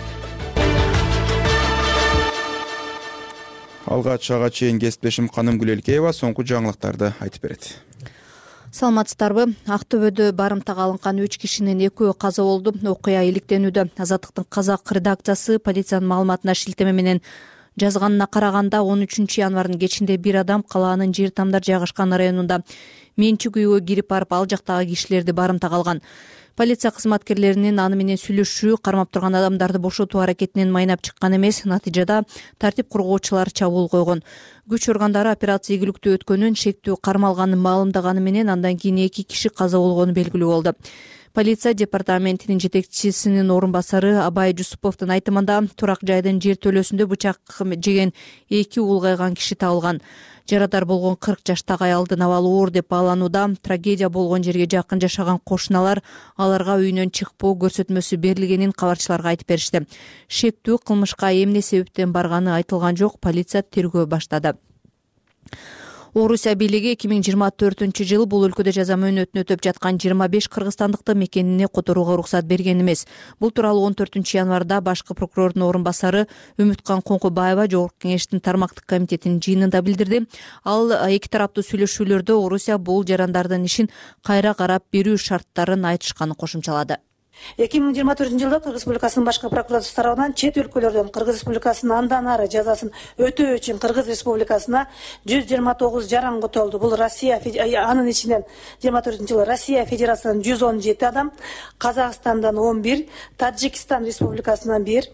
Алгач ага чейин кесиптешим Канымгүл Элкеева соңку жаңылыктарды айтып берет. Саламатсыздарбы? Актөбөдө барымтага алынган үч кишинин экөө каза болду. Окуя иликтенүүдө. Азаттыктын казак редакциясы полициянын маалыматына шилтеме менен жазганына караганда он үчүнчү январдын кечинде бир адам калаанын жер тамдар жайгашкан районунда менчик үйгө кирип барып ал жактагы кишилерди барымтага алган. Полиция кызматкерлеринин аны менен сүйлөшүү, кармап турган адамдарды бошотуу аракетинен майнап чыккан эмес. Натыйжада тартип коргоочулар чабуул койгон. Күч органдары операция ийгиликтүү өткөнүн, шектүү кармалганын маалымдаганы менен андан кийин эки киши каза болгону белгилүү болду. Полиция департаментинин жетекчисинин орун басары Абай Жусуповдун айтымында турак жайдын жер төлөсүндө бычак жеген эки улгайган киши табылган. Жарадар болгон кырк жаштагы аялдын абалы оор деп бааланууда. Трагедия болгон жерге жакын жашаган кошуналар аларга үйүнөн чыкпоо көрсөтмөсү берилгенин кабарчыларга айтып беришти. Шектүү кылмышка эмне себептен барганы айтылган жок. Полиция тергөө баштады. Орусия бийлиги эки миң жыйырма төртүнчү жылы бул өлкөдө жаза мөөнөтүн өтөп жаткан жыйырма беш кыргызстандыкты мекенине которууга уруксат берген эмес. Бул тууралуу он төртүнчү январда башкы прокурордун орун басары Үмүткан Коңкубаева Жогорку Кеңештин тармактык комитетинин жыйынында билдирди. Ал эки тараптуу сүйлөшүүлөрдө Орусия бул жарандардын ишин кайра карап берүү шарттарын айтышканын кошумчалады. эки миң жыйырма төртүнчү жылда Кыргыз Республикасынын башкы прокуратурасы тарабынан чет өлкөлөрдөн Кыргыз Республикасынын андан ары жазасын өтөө үчүн Кыргыз Республикасына жүз жыйырма тогуз жаран котолду. Бул Россия, анын ичинен жыйырма төртүнчү жылы Россия Федерациясынан жүз он жети адам, Казакстандан он бир, Таджикистан Республикасынан бир.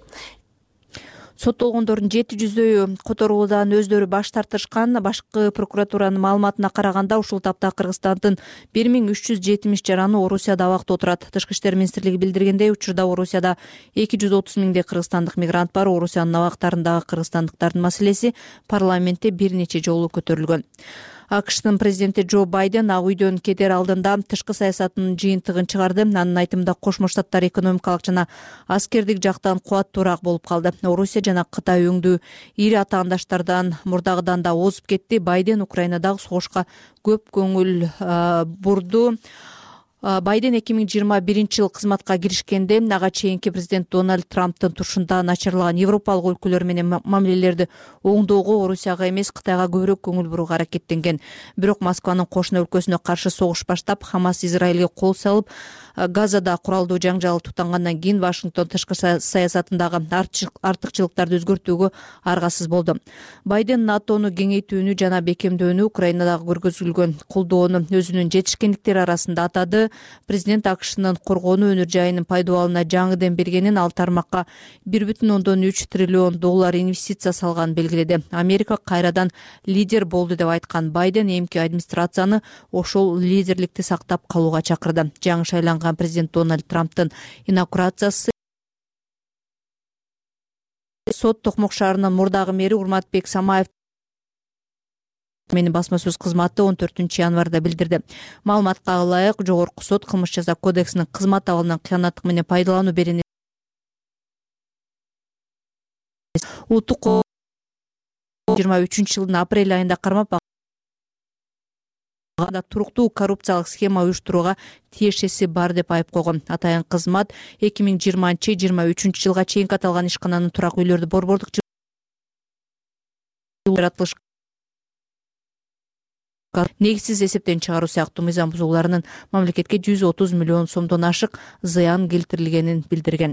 Соттолгондордун жети жүздөйү которуудан өздөрү баш тартышкан. Башкы прокуратуранын маалыматына караганда ушул тапта Кыргызстандын бир миң үч жүз жетимиш жараны Орусияда абакта отурат. Тышкы иштер министрлиги билдиргендей, учурда Орусияда эки жүз отуз миңдей кыргызстандык мигрант бар. Орусиянын абактарындагы кыргызстандыктардын маселеси парламентте бир нече жолу көтөрүлгөн. АКШтын президенти Джо Байден Ак үйдөн кетер алдында тышкы саясатынын жыйынтыгын чыгарды. Анын айтымында Кошмо Штаттар экономикалык жана аскердик жактан кубаттуураак болуп калды. Орусия жана Кытай өңдүү ири атаандаштардан мурдагыдан да озуп кетти. Байден Украинадагы согушка көп көңүл бурду. Байден эки миң жыйырма биринчи жылы кызматка киришкенде ага чейинки президент Дональд Трамптын туршунда начарлаган европалык өлкөлөр менен мамилелерди оңдоого Орусияга эмес Кытайга көбүрөөк көңүл буруга аракеттенген. Бирок Москванын кошуна өлкөсүнө каршы согуш баштап, Хамас Израилге кол салып, Газада куралдуу жаңжал тутангандан кийин Вашингтон тышкы саясатындагы артыкчылыктарды өзгөртүүгө аргасыз болду. Байден НАТОну кеңейтүүнү жана бекемдөөнү, Украинадагы көргөзүлгөн колдоону өзүнүн жетишкендиктери арасында атады. Президент АКШнын коргонуу өнөр жайынын пайдубалына жаңы дем бергенин, ал тармакка бир бүтүн ондон үч триллион доллар инвестиция салганын белгиледи. Америка кайрадан лидер болду деп айткан Байден эмки администрацияны ошол лидерликти сактап калууга чакырды. Жаңы шайланган президент Дональд Трамптын инаугурациясы Сот Токмок шаарынын мурдагы мэри Урматбек Самаев менин басма сөз кызматы он төртүнчү январда билдирди. Маалыматка ылайык, Жогорку сот кылмыш жаза кодексинин кызмат абалынан кыянаттык менен пайдалануу берени улуттук жыйырма үчүнчү жылдын апрель айында кармап туруктуу коррупциялык схема уюштурууга тиешеси бар деп айып койгон. Атайын кызмат эки миң жыйырманчы жыйырма үчүнчү жылга чейинки аталган ишкананын турак үйлөрдү борбордук жаратылыш негизсиз эсептен чыгаруу сыяктуу мыйзам бузууларынын мамлекетке жүз отуз миллион сомдон ашык зыян келтирилгенин билдирген.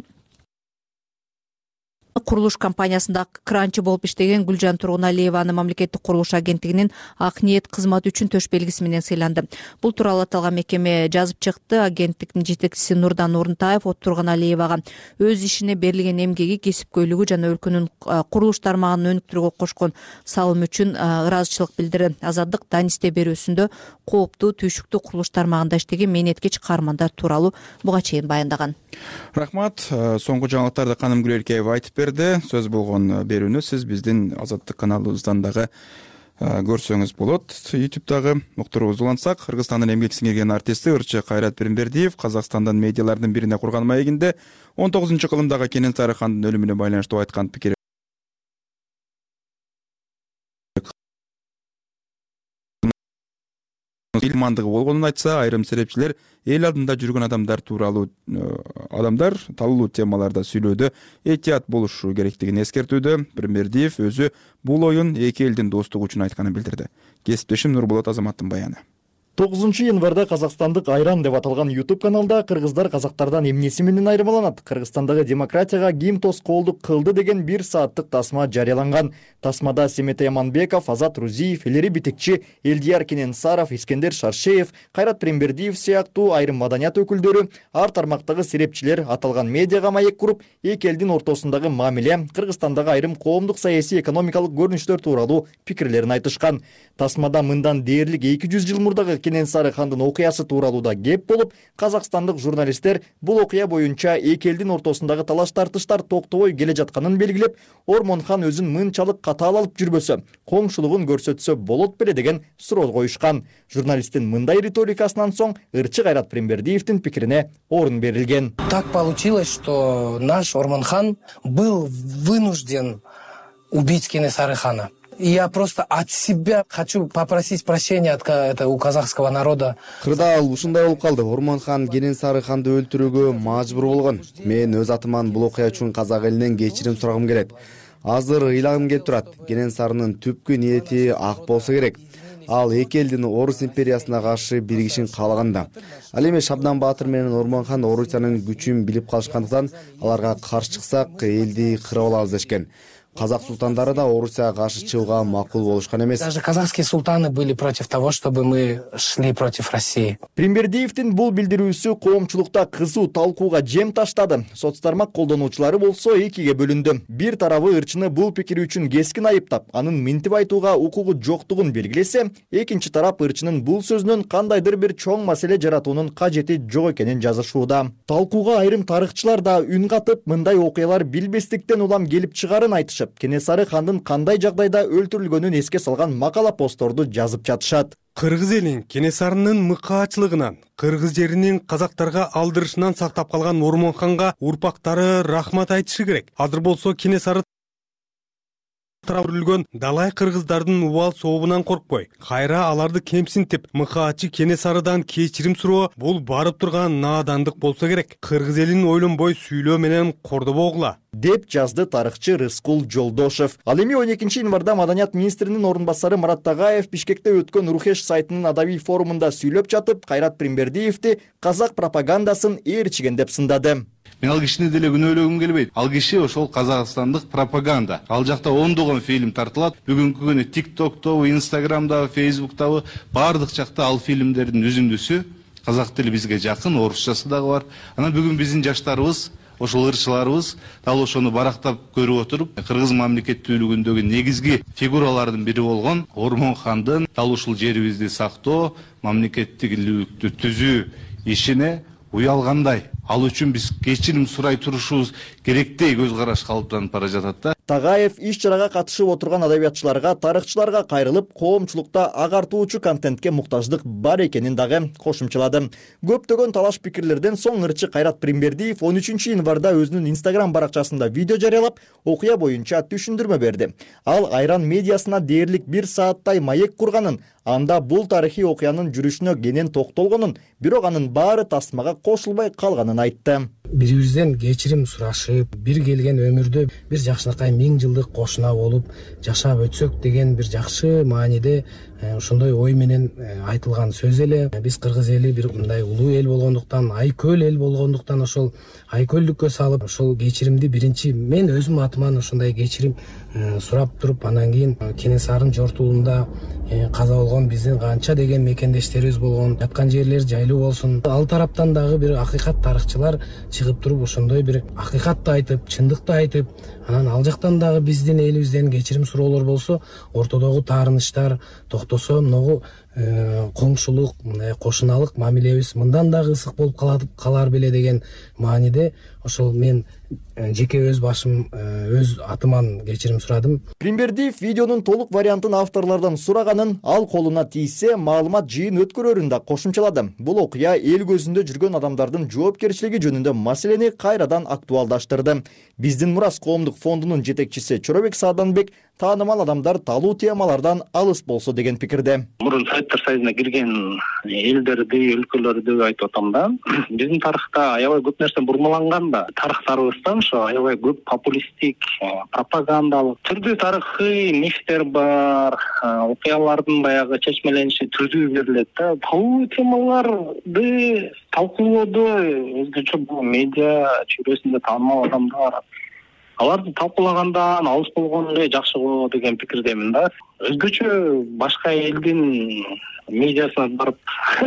Курулуш компаниясында кранчы болуп иштеген Гүлжан Тургуналиеваны мамлекеттик курулуш агенттигинин ак ниет кызматы үчүн төш белгиси менен сыйланды. Бул тууралуу аталган мекеме жазып чыкты. Агенттиктин жетекчиси Нурдан Орунтаев Тургуналиевага өз ишине берилген эмгеги, кесипкөйлүгү жана өлкөнүн курулуш тармагын өнүктүрүүгө кошкон салым үчүн ыраазычылык билдирди. Азаттык Данисте берүүсүндө кооптуу, түйшүктүү курулуш тармагында иштеген мээнеткеч каармандар тууралуу буга чейин баяндаган. Рахмат. Соңку жаңылыктарды Каным Гүлөлкеева айтып берди. Сөз болгон берүүнү сиз биздин Азаттык каналыбыздан дагы көрсөңүз болот. ютубтагы уктуруубузду улантсак, Кыргызстандын эмгек сиңирген артисти ырчы Кайрат Пиримбердиев Казакстандын медиалардын бирине курган маегинде он тогузунчу кылымдагы Кенесары хандын өлүмүнө байланыштуу айткан пикир илмандыгы болгонун айтса, айрым серепчилер эл алдында жүргөн адамдар тууралуу адамдар талуу темаларда сүйлөөдө этият болушу керектигин эскертүүдө. Пиримбердиев өзү бул оюн эки элдин достугу үчүн айтканын билдирди. Кесиптешим Нурболот Азаматтын баяны. тогузунчу январда Казакстандык Айран деп аталган YouTube каналда кыргыздар казактардан эмнеси менен айырмаланат, Кыргызстандагы демократияга ким тоскоолдук кылды деген бир сааттык тасма жарыяланган. Тасмада Семетей Аманбеков, Азат Рузиев, Элери Битикчи, Элдияр Кененсаров, Искендер Шаршеев, Кайрат Пиримбердиев сыяктуу айрым маданият өкүлдөрү, ар тармактагы серепчилер аталган медиага маек куруп, эки элдин ортосундагы мамиле, Кыргызстандагы айрым коомдук, саясий, экономикалык көрүнүштөр тууралуу пикирлерин айтышкан. Тасмада мындан дээрлик эки жүз жыл мурдагы Кенесары хандын окуясы тууралууда кеп болуп, казакстандык журналисттер бул окуя боюнча эки элдин ортосундагы талаш тартыштар токтобой келе жатканын белгилеп, Ормон хан өзүн мынчалык катаал алып жүрбөсө, коңшулугун көрсөтсө болот беле деген суроо коюшкан. Журналисттин мындай риторикасынан соң ырчы Кайрат Пиримбердиевдин пикирине орун берилген. Так получилось, что наш Ормон хан был вынужден убить Кенесары хана. И я просто от себя хочу попросить прощения от это, у казахского народа. Кырдаал ушундай болуп калды. Ормон хан Кенесары ханды өлтүрүүгө мажбур болгон. Мен өз атыман бул окуя үчүн казак элинен кечирим сурагым келет. Азыр ыйлагым келип турат. Кенесарынын түпкү ниети ак болсо керек. Ал эки элдин Орус империясына каршы биригишин каалаганда. Ал эми Шабдан Баатыр менен Ормон хан Орусиянын күчүн билип калышкандыктан аларга каршы чыксак элди кырып алабыз дешкен. Казак султандары да Орусияга каршы чыгууга макул болушкан эмес. Даже казахские султаны были против того, чтобы мы шли против России. Пиримбердиевдин бул билдирүүсү коомчулукта кызуу талкууга жем таштады. Соц тармак колдонуучулары болсо экиге бөлүндү. Бир тарабы ырчыны бул пикири үчүн кескин айыптап, анын минтип айтууга укугу жоктугун белгилесе, экинчи тарап ырчынын бул сөзүнөн кандайдыр бир чоң маселе жаратуунун кажети жок экенин жазышууда. Талкууга айрым тарыхчылар да үн катып, мындай окуялар билбестиктен улам келип чыгарын айтышып, Кенесары хандын кандай жагдайда өлтүрүлгөнүн эске салган макала постторду жазып жатышат. Кыргыз элин Кенесарынын мыкаачылыгынан, кыргыз жеринин казактарга алдырышынан сактап калган Ормон ханга урпактары рахмат айтышы керек. Азыр болсо Кенесары тарабылгөн далай кыргыздардын убал сообунан коркпой, кайра аларды кемсинтип, мыкаачы Кенесарыдан кечирим суроо бул барып турган наадандык болсо керек. Кыргыз элин ойлонбой сүйлөө менен кордобогула деп жазды тарыхчы Рыскул Жолдошев. Ал эми он экинчи январда маданият министринин орун басары Марат Тагаев Бишкекте өткөн Рухеш сайтынын адабий форумунда сүйлөп жатып, Кайрат Пиримбердиевди казак пропагандасын ээрчиген деп сындады. Мен ал кишини деле күнөөлөгүм келбейт. Ал киши ошол казакстандык пропаганда. Ал жакта ондогон фильм тартылат. Бүгүнкү күнү TikTok'тобу, Instagram'дабы, Facebook'табы бардык жакта ал фильмдердин үзүндүсү. Казак тили бизге жакын, орусчасы дагы бар. Анан бүгүн биздин жаштарыбыз, ошол ырчыларыбыз дал ошону барактап көрүп отуруп, кыргыз мамлекеттүүлүгүндөгү негизги фигуралардын бири болгон Ормон хандын дал ушул жерибизди сактоо, мамлекеттүүлүктү түзүү ишине уялгандай. Ал үчүн биз кечирим сурай турушубуз керектей көз караш калыптанып бара жатат да. Тагаев иш чарага катышып отурган адабиятчыларга, тарыхчыларга кайрылып, коомчулукта агартуучу контентке муктаждык бар экенин дагы кошумчалады. Көптөгөн талаш пикирлерден соң ырчы Кайрат Пиримбердиев он үчүнчү январда өзүнүн Instagram баракчасында видео жарыялап, окуя боюнча түшүндүрмө берди. Ал Айран медиасына дээрлик бир сааттай маек курганын, анда бул тарыхый окуянын жүрүшүнө кенен токтолгонун, бирок анын баары тасмага кошулбай калганын айтты. Бири бирибизден кечирим сурашып, бир келген өмүрдө бир жакшынакай миң жылдык кошуна болуп жашап өтсөк деген бир жакшы мааниде ошондой ой менен айтылган сөз эле. Биз кыргыз эли бир мындай улуу эл болгондуктан, айкөл эл болгондуктан ошол айкөлдүккө салып, ошол кечиримди биринчи мен өзүм атыман ошондой кечирим сурап туруп, анан кийин Кенесарынын жортуулунда каза болгон биздин канча деген мекендештерибиз болгон, жаткан жерлер жайлуу болсун. Ал тараптан дагы бир акыйкат тарыхчылар чыгып туруп ошондой бир акыйкатты айтып, чындыкты айтып, анан ал жактан дагы биздин элибизден кечирим суроолор болсо, ортодогу таарынычтар токтосо, могу коңшулук, кошуналык мамилебиз мындан дагы ысык болуп калар беле деген мааниде ошол мен жеке өз башым, өз атыман кечирим сурадым. Премьердиев видеонун толук вариантын авторлордон сураганын, ал колуна тийсе маалымат жыйын өткөрөрүн да кошумчалады. Бул окуя эл көзүндө жүргөн адамдардын жоопкерчилиги жөнүндө маселени кайрадан актуалдаштырды. Биздин Мурас коомдук фондунун жетекчиси Чоробек Сааданбек таанымал адамдар талуу темалардан алыс болсо деген пикирде. Мурун Советтер Союзуна кирген элдерди, өлкөлөрдү айтып атам да. Биздин тарыхта аябай көп нерсе бурмаланган да. Тарыхтарыбыздан ошо аябай көп популисттик, пропагандалык түрдүү тарыхый мифтер бар, окуялардын баягы чечмелениши түрдүү берилет да. Бул темаларды талкуулоодо өзгөчө бул медиа чөйрөсүндө таанымал адамдар аларды талкуулагандан алыс болгон эле жакшы го деген пикирдемин да. Өзгөчө башка элдин медиасына барып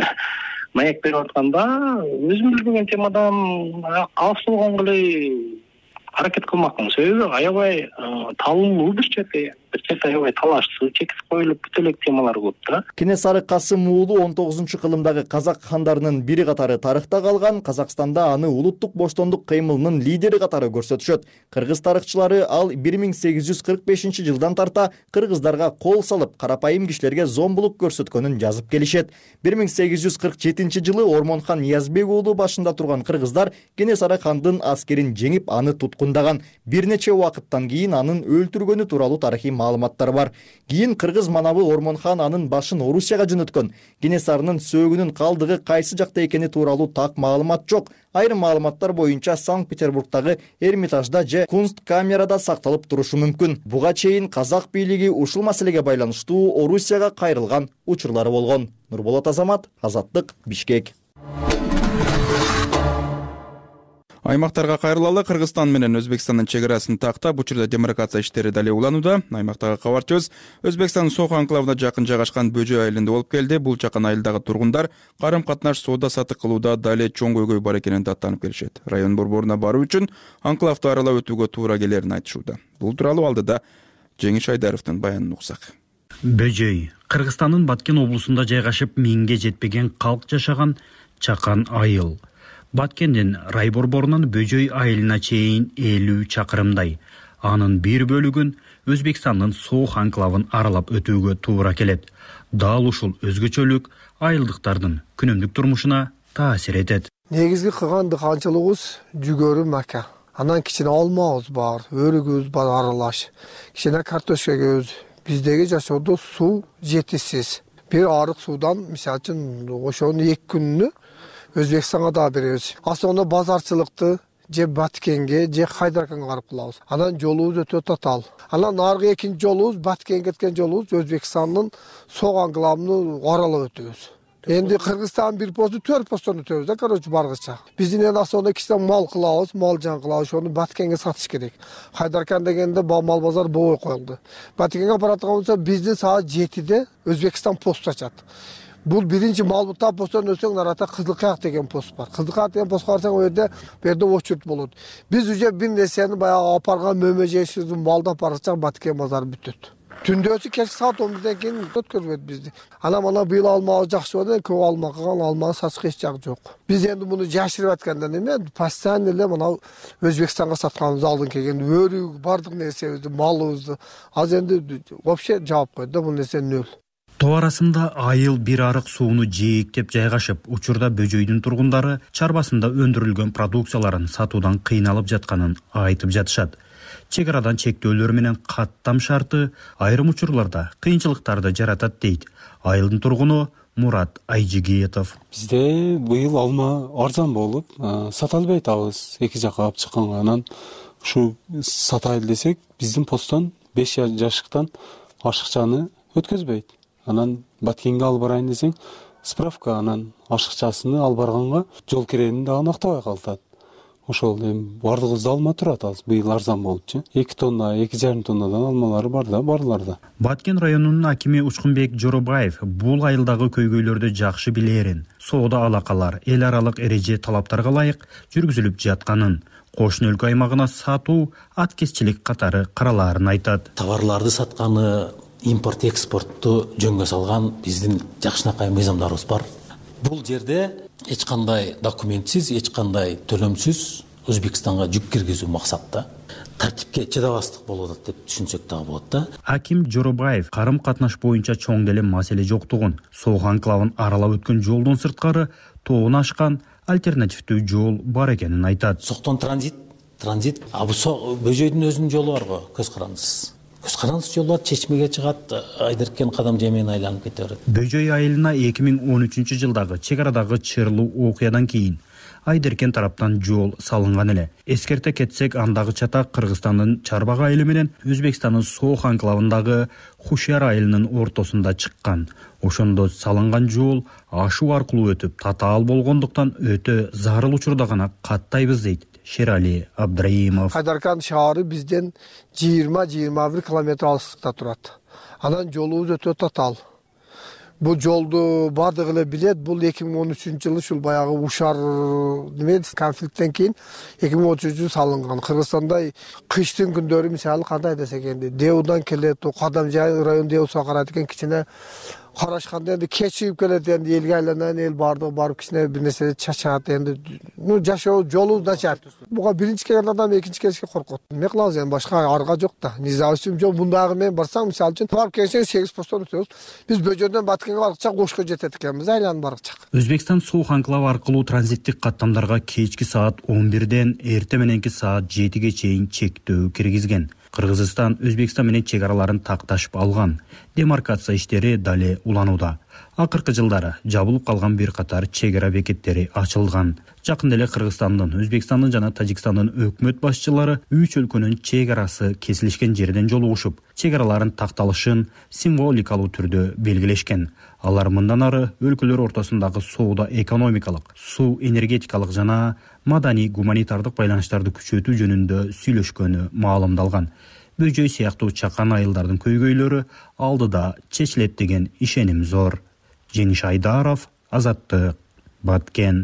маек берип атканда өзүм билбеген темадан алыс болгонго эле аракет кылмакмын. Себеби аябай талуу бир чети, бир чети аябай талашсыз, чекип коюлуп бүт элек темалар көп да. Кенесары Касым уулу он тогузунчу кылымдагы казак хандарынын бири катары тарыхта калган, Казакстанда аны улуттук боштондук кыймылынын лидери катары көрсөтүшөт. Кыргыз тарыхчылары ал бир миң сегиз жүз кырк бешинчи жылдан тарта кыргыздарга кол салып, карапайым кишилерге зомбулук көрсөткөнүн жазып келишет. бир миң сегиз жүз кырк жетинчи жылы Ормонхан Ниязбек уулу башында турган кыргыздар Кенесары хандын аскерин жеңип, аны туткундаган. Бир нече убакыттан кийин анын өлтүргөнү тууралуу тарыхый маалыматтар бар. Кийин кыргыз манабы Ормонхан анын башын Орусияга жөнөткөн. Кенесарынын сөөгүнүн калдыгы кайсы жакта экени тууралуу так маалымат жок. Айрым маалыматтар боюнча Санкт-Петербургдагы Эрмитажда же Кунсткамерада сакталып турушу мүмкүн. Буга чейин казак бийлиги ушул маселеге байланыштуу Орусияга кайрылган учурлары болгон. Нурболот Азамат, Азаттык, Бишкек. Аймактарга кайрылалы. Кыргызстан менен Өзбекстандын чек арасын тактап, учурда демаркация иштери дале уланууда. Аймактагы кабарчыбыз Өзбекстандын Сох анклавына жакын жайгашкан Бөжөй айылында болуп келди. Бул жакын айылдагы тургундар карым катнаш соода сатык кылууда дале чоң көйгөй бар экенин даттанып келишет. Район борборуна баруу үчүн анклавды аралап өтүүгө туура келерин айтышууда. Бул тууралуу алдыда Жеңиш Айдаровдун баянын уксак. Бөжөй Кыргызстандын Баткен облусунда жайгашып, миңге жетпеген калк жашаган чакан айыл. Баткенден рай борборунан Бөжөй айылына чейин элүү чакырымдай. Анын бир бөлүгүн Өзбекстандын Сох анклавын аралап өтүүгө туура келет. Дал ушул өзгөчөлүк айылдыктардын күнүмдүк турмушуна таасир этет. Негизги кылган дыханчылыгыбыз жүгөрү мака. Анан кичине алмабыз бар, өрүгүбүз бар аралаш. Кичине картошка экебиз. Биздеги жашоодо суу жетишсиз. Бир арык суудан, мисалы үчүн, ошону эки күнүнө Өзбекстанга да беребиз. Асоно базарчылыкты же Баткенге, же Хайдарканга барып кылабыз. Анан жолубуз өтө татаал. Анан аркы экинчи жолубуз, Баткенге кеткен жолубуз Өзбекстандын Сох анклавын аралап өтөбүз. Энди Кыргызстан бир посту төрт посттон өтөбүз да, короче баргыча. Биздин эми асоно кичине мал кылабыз, мал жан кылабыз, ошону Баткенге сатыш керек. Хайдаркан дегенде мал базар бой коюлду. Баткенге бараткан болсо биздин саат жетиде Өзбекстан пост ачат. Бул биринчи Малбутта посттон өтсөң, нарата Кызылкаяк деген пост бар. Кызылкаяк деген постко барсаң, ол жерде берде очередь болот. Биз уже бир нерсени баягы апарган мөмөжөйсүз малды апарсак, Баткен базары бүтөт. Түндөсү кечки саат он бирден кийин өткөрбөйт бизди. Анан мына быйыл алмабыз жакшы болду, көп алма калган, алманы сатышка эч жак жок. Биз энди муну жашырып аткандан эме, постоянно эле мына Өзбекстанга сатканыбыз алдын келген өрү, бардык нерсебизди, малыбызды азыр энди вообще жаап койду да, бул нерсе нөл. Тоо арасында айыл бир арык сууну жээктеп жайгашып, учурда Бөжөйдүн тургундары чарбасында өндүрүлгөн продукцияларын сатуудан кыйналып жатканын айтып жатышат. чек арадан чектөөлөр менен каттам шарты айрым учурларда кыйынчылыктарды жаратат дейт Айылдын тургуну Мурат Айжигиетов. Бизде быйыл алма арзан болуп, сата албай атабыз. Эки жака алып чыкканга анан ушу сатайлы десек, биздин посттон беш жашыктан ашыкчаны өткөзбөйт. Анан Баткенге алып барайын десең, справка анан ашыкчасыны алып барганга жол керенин да анактабай калтат. Ошол эми бардыгыбызда алма турат азыр. Быйыл арзан болупчу. эки тонна, эки жарым тоннадан алмалары бар да, барларда. Баткен районунун акими Учкунбек Жоробаев бул айылдагы көйгөйлөрдү жакшы билерин, соода алакалар эл аралык эреже талаптарга ылайык жүргүзүлүп жатканын, кошуна өлкө аймагына сатуу аткезчилик катары каралаарын айтат. Товарларды сатканы, импорт экспортту жөнгө салган биздин жакшынакай мыйзамдарыбыз бар. Бул жерде эч кандай документсиз, эч кандай төлөмсүз Өзбекстанга жүк киргизүү максатта тартипке чыдабастык болуп атат деп түшүнсөк дагы болот да. Аким Жоробаев карым катнаш боюнча чоң деле маселе жоктугун, Соо анклавын аралап өткөн жолдон сырткары тоон ашкан альтернативдүү жол бар экенин айтат. Соктон транзит, транзит, а бул Бөжөйдүн өзүнүн жолу бар го, көз карандысыз. Көз карандысыз жолдор Чечмеге чыгат, Айдыркен кадам жемени айланып кете берет. Бөжөй айылына эки миң он үчүнчү жылдагы чек арадагы чырлуу окуядан кийин Айдыркен тараптан жол салынган эле. Эскерте кетсек, андагы чатак Кыргызстандын Чарбак айылы менен Өзбекстандын Соо анклавындагы Хушяр айылынын ортосунда чыккан. Ошондо салынган жол ашуу аркылуу өтүп, татаал болгондуктан өтө зарыл учурда гана каттайбыз дейт Шерали Абдраимов. Айдаркан шаары бизден жыйырма жыйырма бир километр алыстыкта турат. Анан жолубуз өтө татаал. Бул жолду бардыгы эле билет. Бул эки миң он үчүнчү жылы ушул баягы Ушар неме конфликттен кийин эки миң он үчүнчү жылы салынган. Кыргызстанда кыштын күндөрү мисалы кандай десек энди Деудан келет, Кадам район Деусга карайт экен, кичине карашканда энди кечигип келет, энди элге айланан эл бардыгы барып кичине бир нерсе чачат, энди ну жашоо жолу начар. Буга биринчи келген адам экинчи келишке коркот. Эмне кылабыз эми, башка арга жок да. Независим жол мундагы мен барсаң, мисалы үчүн барып келсең сегиз постон өтөбүз. Биз Бөжөйдөн Баткенге баргыча Кошко жетет экенбиз, айланып баргыча. Өзбекстан Соо анклавы аркылуу транзиттик каттамдарга кечки саат он бирден эрте мененки саат жетиге чейин чектөө киргизген. Кыргызстан Өзбекстан менен чек араларын такташып алган. Демаркация иштери дале уланууда. Акыркы жылдары жабылып калган бир катар чек ара бекеттери ачылган. Жакында эле Кыргызстандын, Өзбекстандын жана Тажикстандын өкмөт башчылары үч өлкөнүн чек арасы кесилишкен жерден жолугушуп, чек араларын такталышын символикалуу түрдө белгилешкен. Алар мындан ары өлкөлөр ортосундагы соода экономикалык, суу энергетикалык жана маданий гуманитардык байланыштарды күчөтүү жөнүндө сүйлөшкөнү маалымдалган. Бөжөй сыяктуу чакан айылдардын көйгөйлөрү алдыда чечилет деген ишеним зор. Жеңиш Айдаров, Азаттык, Баткен.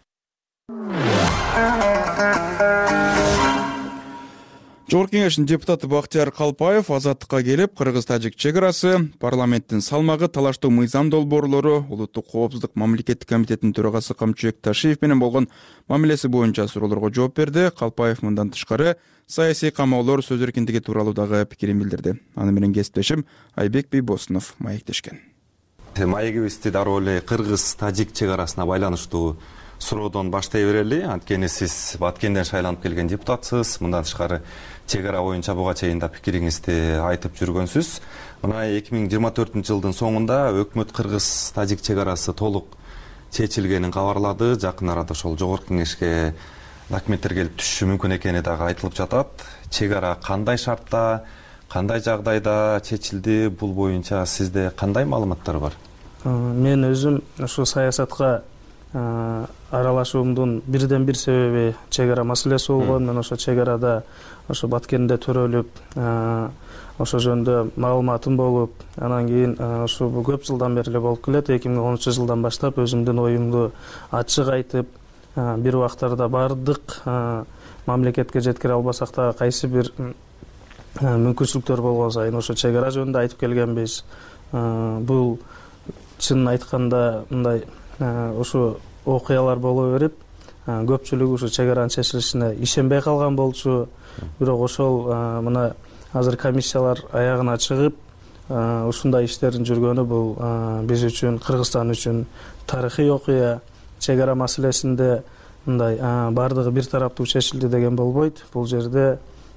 Жогорку кеңештин депутаты Бактияр Калпаев Азаттыкка келип, Кыргыз-Тажик чек арасы, парламенттин салмагы, талаштуу мыйзам долбоорлору, улуттук коопсуздук мамлекеттик комитетинин төрагасы Камчыбек Ташиев менен болгон мамилеси боюнча суроолорго жооп берди. Калпаев мындан тышкары саясий камоолор, сөз эркиндиги тууралуу дагы пикирин билдирди. Аны менен кесиптешим Айбек Бейбосунов маектешкен. Маегибизди дароо эле Кыргыз-Тажик чек арасына байланыштуу суроодон баштай берели. Анткени сиз Баткенден шайланып келген депутатсыз. Мындан тышкары чек ара боюнча буга чейин да пикириңизди айтып жүргөнсүз. Мына эки миң жыйырма төртүнчү жылдын соңунда өкмөт Кыргыз-Тажик чек арасы толук чечилгенин кабарлады. Жакын арада ошол жогорку кеңешке документтер келип түшүшү мүмкүн экени дагы айтылып жатат. Чек ара кандай шартта, кандай жагдайда чечилди? Бул боюнча сизде кандай маалыматтар бар? Мен өзүм ошо саясатка аралашуумдун бирден бир себеби чек ара маселеси болгон. Мен ошо чек арада ошо Баткенде төрөлүп, ошо жөнүндө маалыматым болуп, анан кийин ошо көп жылдан бери эле болуп келет. эки миң онунчу жылдан баштап өзүмдүн оюмду ачык айтып, бир убактарда бардык мамлекетке жеткире албасак да кайсы бир мүмкүнчүлүктөр болгон сайын ошо чек ара жөнүндө айтып келгенбиз. Бул чынын айтканда мындай ошо окуялар боло берип, көпчүлүгү ушу чек аранын чечилишине ишенбей калган болчу. Бирок ошол мына азыр комиссиялар аягына чыгып, ушундай иштердин жүргөнү бул биз үчүн, Кыргызстан үчүн тарыхый окуя. Чек ара маселесинде мындай бардыгы бир тараптуу чечилди деген болбойт. Бул жерде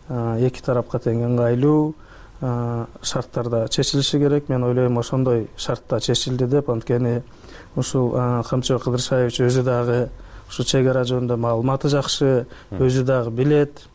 эки тарапка тең ыңгайлуу шарттарда чечилиши керек. Мен ойлойм ошондой шартта чечилди деп, анткени ушул Камчыбек Кыдыршаевич өзү дагы ушу чек ара жөнүндө маалыматы жакшы, өзү дагы билет.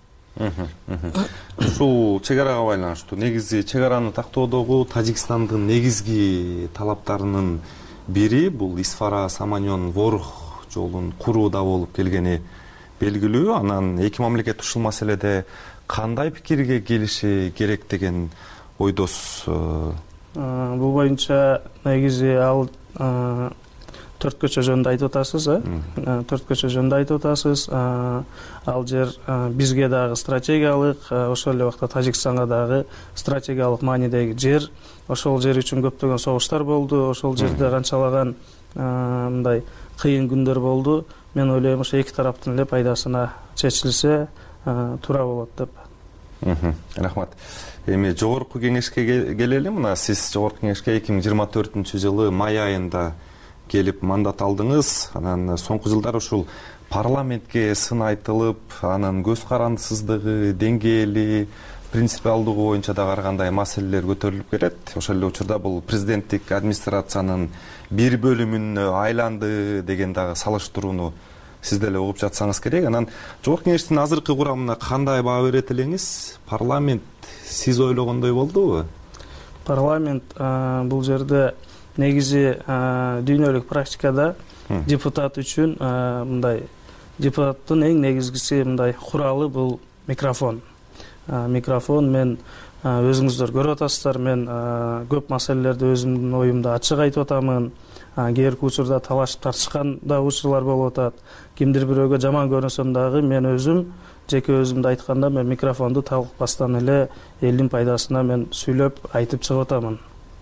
Ушул чек арага байланыштуу негизи чек араны тактоодогу Тажикстандын негизги талаптарынын бири бул Исфара Саманён Ворух жолун курууда болуп келгени белгилүү. Анан эки мамлекет ушул маселеде кандай пикирге келиши керек деген ойдосуз? Бул боюнча негизи ал төрт көчө жөнүндө айтып атасыз, э? төрт көчө жөнүндө айтып атасыз. Ал жер бизге дагы стратегиялык, ошол эле убакта Тажикстанга дагы стратегиялык маанидеги жер. Ошол жер үчүн көптөгөн согуштар болду. Ошол жерде канчалаган мындай кыйын күндөр болду. Мен ойлойм ошо эки тараптын эле пайдасына чечилсе туура болот деп. Рахмат. Эми жогорку кеңешке келели. Мына сиз жогорку кеңешке эки миң жыйырма төртүнчү жылы май айында келип мандат алдыңыз. Анан соңку жылдар ушул парламентке сын айтылып, анын көз карандысыздыгы, деңгээли, принципиалдыгы боюнча дагы ар кандай маселелер көтөрүлүп келет. Ошол эле учурда бул президенттик администрациянын бир бөлүмүнө айланды деген дагы салыштырууну сиз деле угуп жатсаңыз керек. Анан жогорку кеңештин азыркы курамына кандай баа берет элеңиз? Парламент сиз ойлогондой болдубу? Парламент бул жерде негизи дүйнөлүк практикада депутат үчүн мындай депутаттын эң негизгиси мындай куралы бул микрофон. Микрофон мен өзүңүздөр көрүп атасыздар, мен көп маселелерди өзүмдүн оюмду ачык айтып атамын. Кээерки учурда талашып тартышкан да учурлар болуп атат. Кимдир бирөөгө жаман көрүнсөм дагы мен өзүм жеке өзүмдү айтканда мен микрофонду талкпастан эле элдин пайдасына мен сүйлөп айтып чыгып атамын.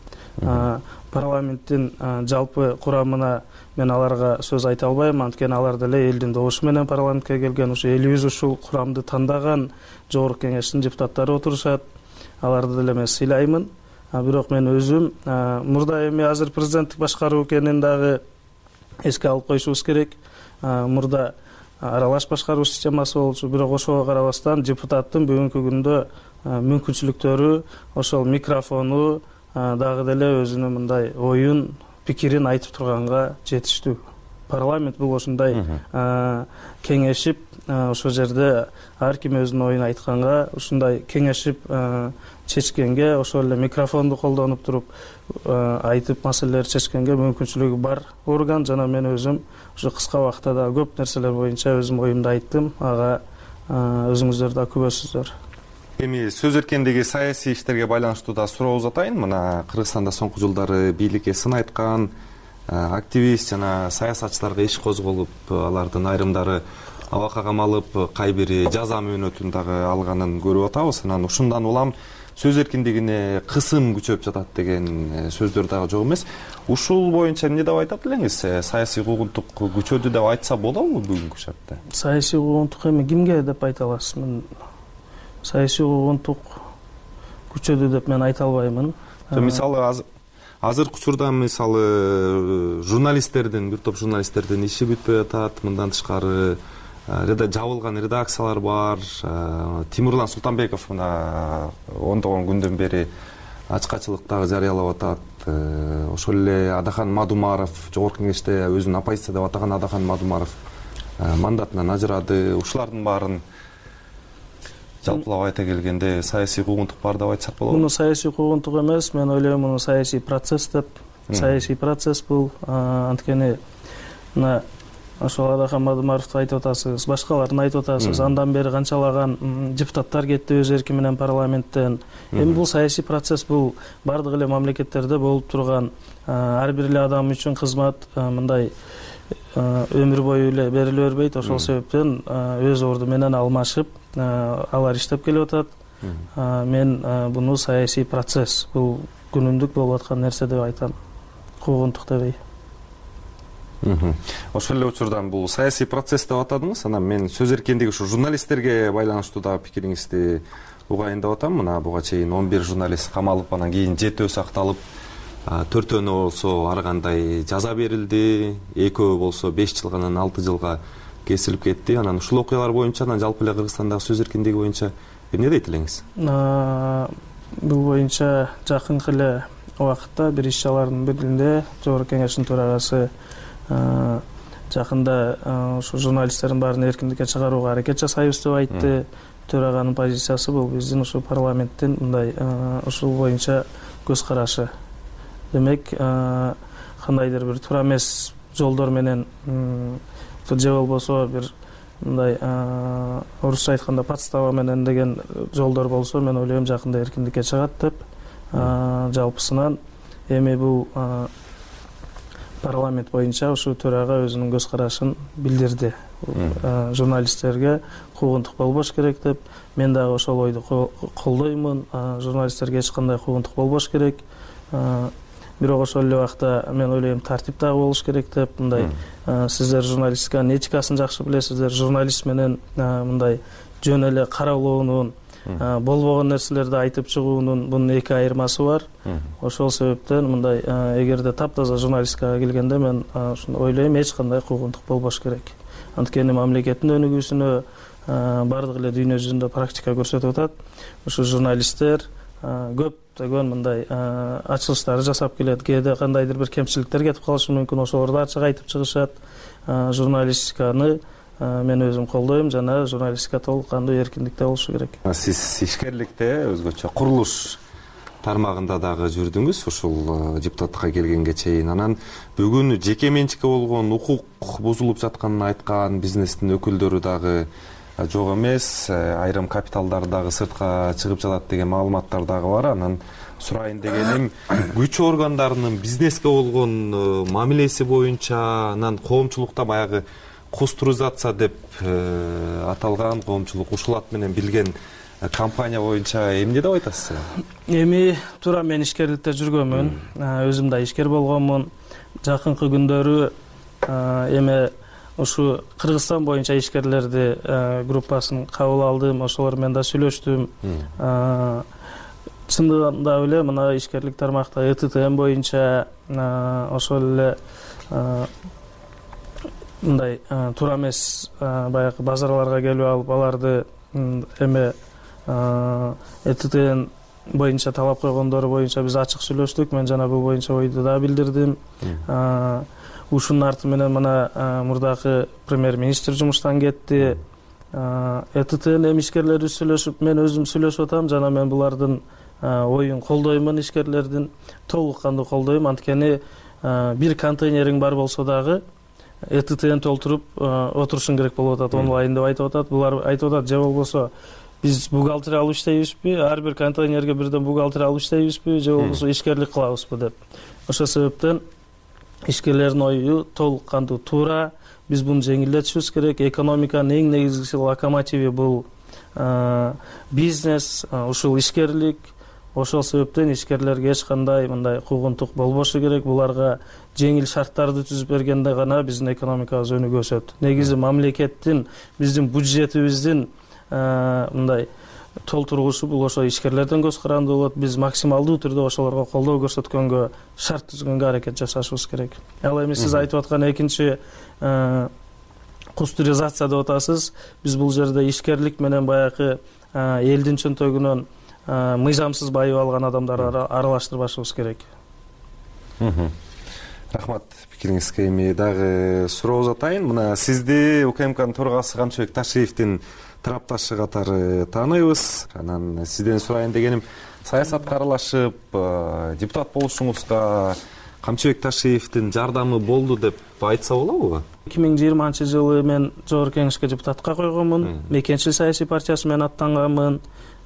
Парламенттин жалпы курамына мен аларга сөз айта албайм, анткени алар деле элдин добушу менен парламентке келген. Ушу элибиз ушул курамды тандаган жогорку кеңештин депутаттары отурушат. Аларды деле мен сыйлаймын. Бирок мен өзүм мурда эми азыр президенттик башкаруу экенин дагы эске алып коюшубуз керек. Мурда аралаш башкаруу системасы болчу, бирок ошого карабастан депутаттын бүгүнкү күндө мүмкүнчүлүктөрү ошол микрофону дагы деле өзүнүн мындай оюн, пикирин айтып турганга жетиштүү. Парламент бул ошондой кеңешип, ошол жерде ар ким өзүнүн оюн айтканга, ушундай кеңешип чечкенге, ошол эле микрофонду колдонуп туруп айтып маселелерди чечкенге мүмкүнчүлүгү бар орган. Жана мен өзүм ушу кыска убакытта да көп нерселер боюнча өзүм оюмду айттым. Ага өзүңүздөр да күбөсүздөр. Эми сөз эркиндиги саясий иштерге байланыштуу да суроо узатайын. Мына Кыргызстанда соңку жылдары бийликке сын айткан активист жана саясатчыларга иш козголуп, алардын айрымдары абакка камалып, кайбири жаза мөөнөтүн дагы алганын көрүп атабыз. Анан ушундан улам сөз эркиндигине кысым күчөп жатат деген сөздөр дагы жок эмес. Ушул боюнча эмне деп айтат элеңиз? Саясий куугунтук күчөдү деп айтса болобу бүгүнкү шартта? Саясий куугунтук эми кимге деп айта аласыз? Мен саясий куугунтук күчөдү деп мен айта албаймын. Мисалы азыркы учурда мисалы журналисттердин, бир топ журналисттердин иши бүтпөй атат. Мындан тышкары жабылган редакциялар бар. Тимурлан Султанбеков мына ондогон күндөн бери ачкачылык дагы жарыялап атат. Ошол эле Адахан Мадумаров, жогорку кеңеште өзүн оппозиция деп атаган Адахан Мадумаров мандатынан ажырады. Ушулардын баарын жалпылап айта келгенде саясий куугунтук бар деп айтсак болобу? Муну саясий куугунтук эмес, мен ойлойм муну саясий процесс деп. Саясий процесс бул, анткени мына ошол Адахан Мадумаровду айтып атасыз, башкаларын айтып атасыз. Андан бери канчалаган депутаттар кетти өз эрки менен парламенттен. Эми бул саясий процесс, бул бардык эле мамлекеттерде болуп турган ар бир эле адам үчүн кызмат мындай өмүр бою эле бериле бербейт. Ошол себептен өз орду менен алмашып алар иштеп келип атат. Мен буну саясий процесс, бул күнүмдүк болуп аткан нерсе деп айтам. Куугунтук дебей. Ошол эле учурдан бул саясий процесс деп атадыңыз. Анан мен сөз эркиндиги ушу журналисттерге байланыштуу да пикириңизди угайын деп атам. Мына буга чейин он бир журналист камалып, анан кийин жетөө сакталып, төртөөнө болсо ар кандай жаза берилди, экөө болсо беш жылга, анан алты жылга кесилип кетти. Анан ушул окуялар боюнча, анан жалпы эле Кыргызстандагы сөз эркиндиги боюнча эмне дейт элеңиз? Бул боюнча жакынкы эле убакытта бир иш-чаралардын биринде Жогорку Кеңештин төрагасы жакында ушу журналисттердин баарын эркиндикке чыгарууга аракет жасайбыз деп айтты. Төраганын позициясы бул биздин ушу парламенттин мындай ушул боюнча көз карашы. Демек, кандайдыр бир туура эмес жолдор менен же болбосо бир мындай орусча айтканда подстава менен деген жолдор болсо, мен ойлойм жакында эркиндикке чыгат деп. Жалпысынан эми бул парламент боюнча ушу төрага өзүнүн көз карашын билдирди. Журналисттерге куугунтук болбош керек деп. Мен дагы ошол ойду колдоймун. Журналисттерге эч кандай куугунтук болбош керек. Бирок ошол эле убакта мен ойлойм тартип дагы болуш керек деп. Мындай сиздер журналистиканын этикасын жакшы билесиздер. Журналист менен мындай жөн эле каралоонун, болбогон нерселерди айтып чыгуунун бунун эки айырмасы бар. Ошол себептен мындай эгерде таптаза журналистикага келгенде мен ушуну ойлойм, эч кандай куугунтук болбош керек. Анткени мамлекеттин өнүгүүсүнө бардык эле дүйнө жүзүндө практика көрсөтүп атат. Ушу журналисттер көптөгөн мындай ачылыштарды жасап келет. Кээде кандайдыр бир кемчиликтер кетип калышы мүмкүн, ошолорду ачык айтып чыгышат. Журналистиканы мен өзүм колдойм жана журналистика толук кандуу эркиндикте болушу керек. Сиз ишкерликте өзгөчө курулуш тармагында дагы жүрдүңүз ушул депутаттыкка келгенге чейин. Анан бүгүн жеке менчикке болгон укук бузулуп жатканын айткан бизнестин өкүлдөрү дагы жок эмес, айрым капиталдар дагы сыртка чыгып жатат деген маалыматтар дагы бар. Анан сурайын дегеним, күч органдарынын бизнеске болгон мамилеси боюнча, анан коомчулукта баягы кустуризация деп аталган, коомчулук ушул ат менен билген компания боюнча эмне деп айтасыз? Эми туура мен ишкерликте жүргөнмүн, өзүм да ишкер болгонмун. Жакынкы күндөрү эми ушу Кыргызстан боюнча ишкерлерди группасын кабыл алдым, ошолор менен да сүйлөштүм. Чындыгында эле мына ишкерлик тармакта э тэ тэ эм боюнча ошол эле мындай туура эмес баягы базарларга келип алып, аларды эме э тэ тэ эм боюнча талап койгондору боюнча биз ачык сүйлөштүк. Мен жана бул боюнча ойду да билдирдим. Ушунун арты менен мына мурдакы премьер-министр жумуштан кетти. э тэ тэ эм ишкерлери сүйлөшүп, мен өзүм сүйлөшүп атам жана мен булардын оюн колдоймун, ишкерлердин толук кандуу колдойм. Анткени бир контейнериң бар болсо дагы э тэ тэ эм толтуруп отурушуң керек болуп атат, онлайн деп айтып атат. Булар айтып атат, же болбосо биз бухгалтер алып иштейбизби, ар бир контейнерге бирден бухгалтер алып иштейбизби, же болбосо ишкерлик кылабызбы деп. Ошол себептен ишкерлердин ою толук кандуу туура. Биз буну жеңилдетишибиз керек. Экономиканын эң негизги локомотиви бул бизнес, ушул ишкерлик. Ошол себептен ишкерлерге эч кандай мындай куугунтук болбошу керек. Буларга жеңил шарттарды түзүп бергенде гана биздин экономикабыз өнүгүп өсөт. Негизи мамлекеттин, биздин бюджетибиздин мындай толтургучу бул ошо ишкерлерден көз каранды болот. Биз максималдуу түрдө ошолорго колдоо көрсөткөнгө, шарт түзгөнгө аракет жасашыбыз керек. Ал эми сиз айтып аткан экинчи кустуризация деп атасыз. Биз бул жерде ишкерлик менен баягы элдин чөнтөгүнөн мыйзамсыз байып алган адамдарды аралаштырбашыбыз керек. Рахмат пикириңизге. Эми дагы суроо узатайын. Мына сизди УКМКнын төрагасы Камчыбек Ташиевдин тарапташы катары тааныйбыз. Анан сизден сурайын дегеним, саясатка аралашып, депутат болушуңузга Камчыбек Ташиевдин жардамы болду деп айтса болобу? эки миң жыйырманчы жылы мен Жогорку Кеңешке депутатка койгонмун. Мекенчил саясий партиясы менен аттанганмын.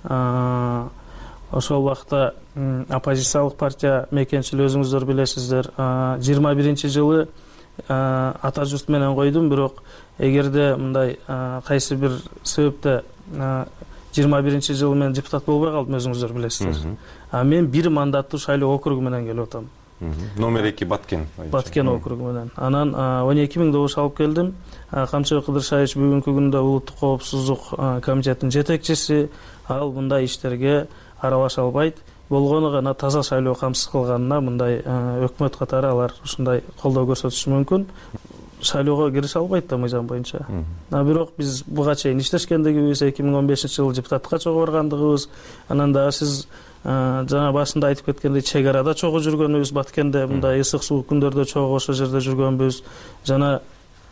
Ошол убакта оппозициялык партия Мекенчил өзүңүздөр билесиздер. жыйырма биринчи жылы ата журт менен койдум, бирок эгерде мындай кайсы бир себепте жыйырма биринчи жылы мен депутат болбой калдым, өзүңүздөр билесиздер. А мен бир мандаттуу шайлоо округу менен келип атам. Номер эки Баткен. Баткен округу менен. Анан он эки миң добуш алып келдим. Камчыбек Кыдыршаевич бүгүнкү күндө улуттук коопсуздук комитетинин жетекчиси. Ал мындай иштерге аралаша албайт. Болгону гана таза шайлоо камсыз кылганына мындай өкмөт катары алар ушундай колдоо көрсөтүшү мүмкүн. шайлоого кирише албайт да мыйзам боюнча. А бирок биз буга чейин иштешкендигибиз, эки миң он бешинчи жылы депутаттыкка чогуу баргандыгыбыз, анан дагы сиз жана башында айтып кеткендей чек арада чогуу жүргөнүбүз, Баткенде мындай ысык суук күндөрдө чогуу ошол жерде жүргөнбүз. Жана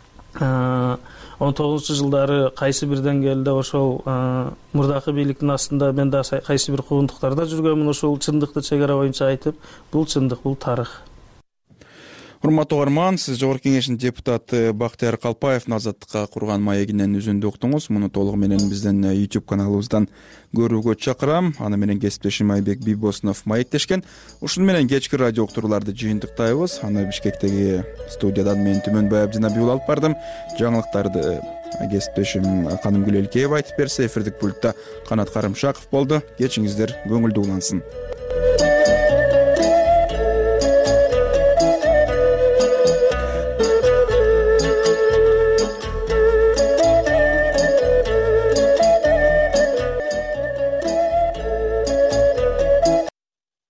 он тогузунчу жылдары кайсы бир деңгээлде ошол мурдакы бийликтин астында мен да кайсы бир куугунтуктарда жүргөнмүн. Ошол чындыкты чек ара боюнча айтып, бул чындык, бул тарых. Урматтуу угарман, сиз Жогорку Кеңештин депутаты Бактыяр Калпаевдин азаттыкка курган маегинен үзүндү уктуңуз. Муну толугу менен биздин YouTube каналыбыздан көрүүгө чакырам. Аны менен кесиптешим Айбек Бибосунов маектешкен. Ушун менен кечки радио уктурууларды жыйынтыктайбыз. Аны Бишкектеги студиядан мен Түмөн Баяб Жанабиул алып бардым. Жаңылыктарды кесиптешим Канымгүл Элкеева айтып берсе, эфирдик пультта Канат Карымшаков болду. Кечиңиздер көңүлдүү улансын.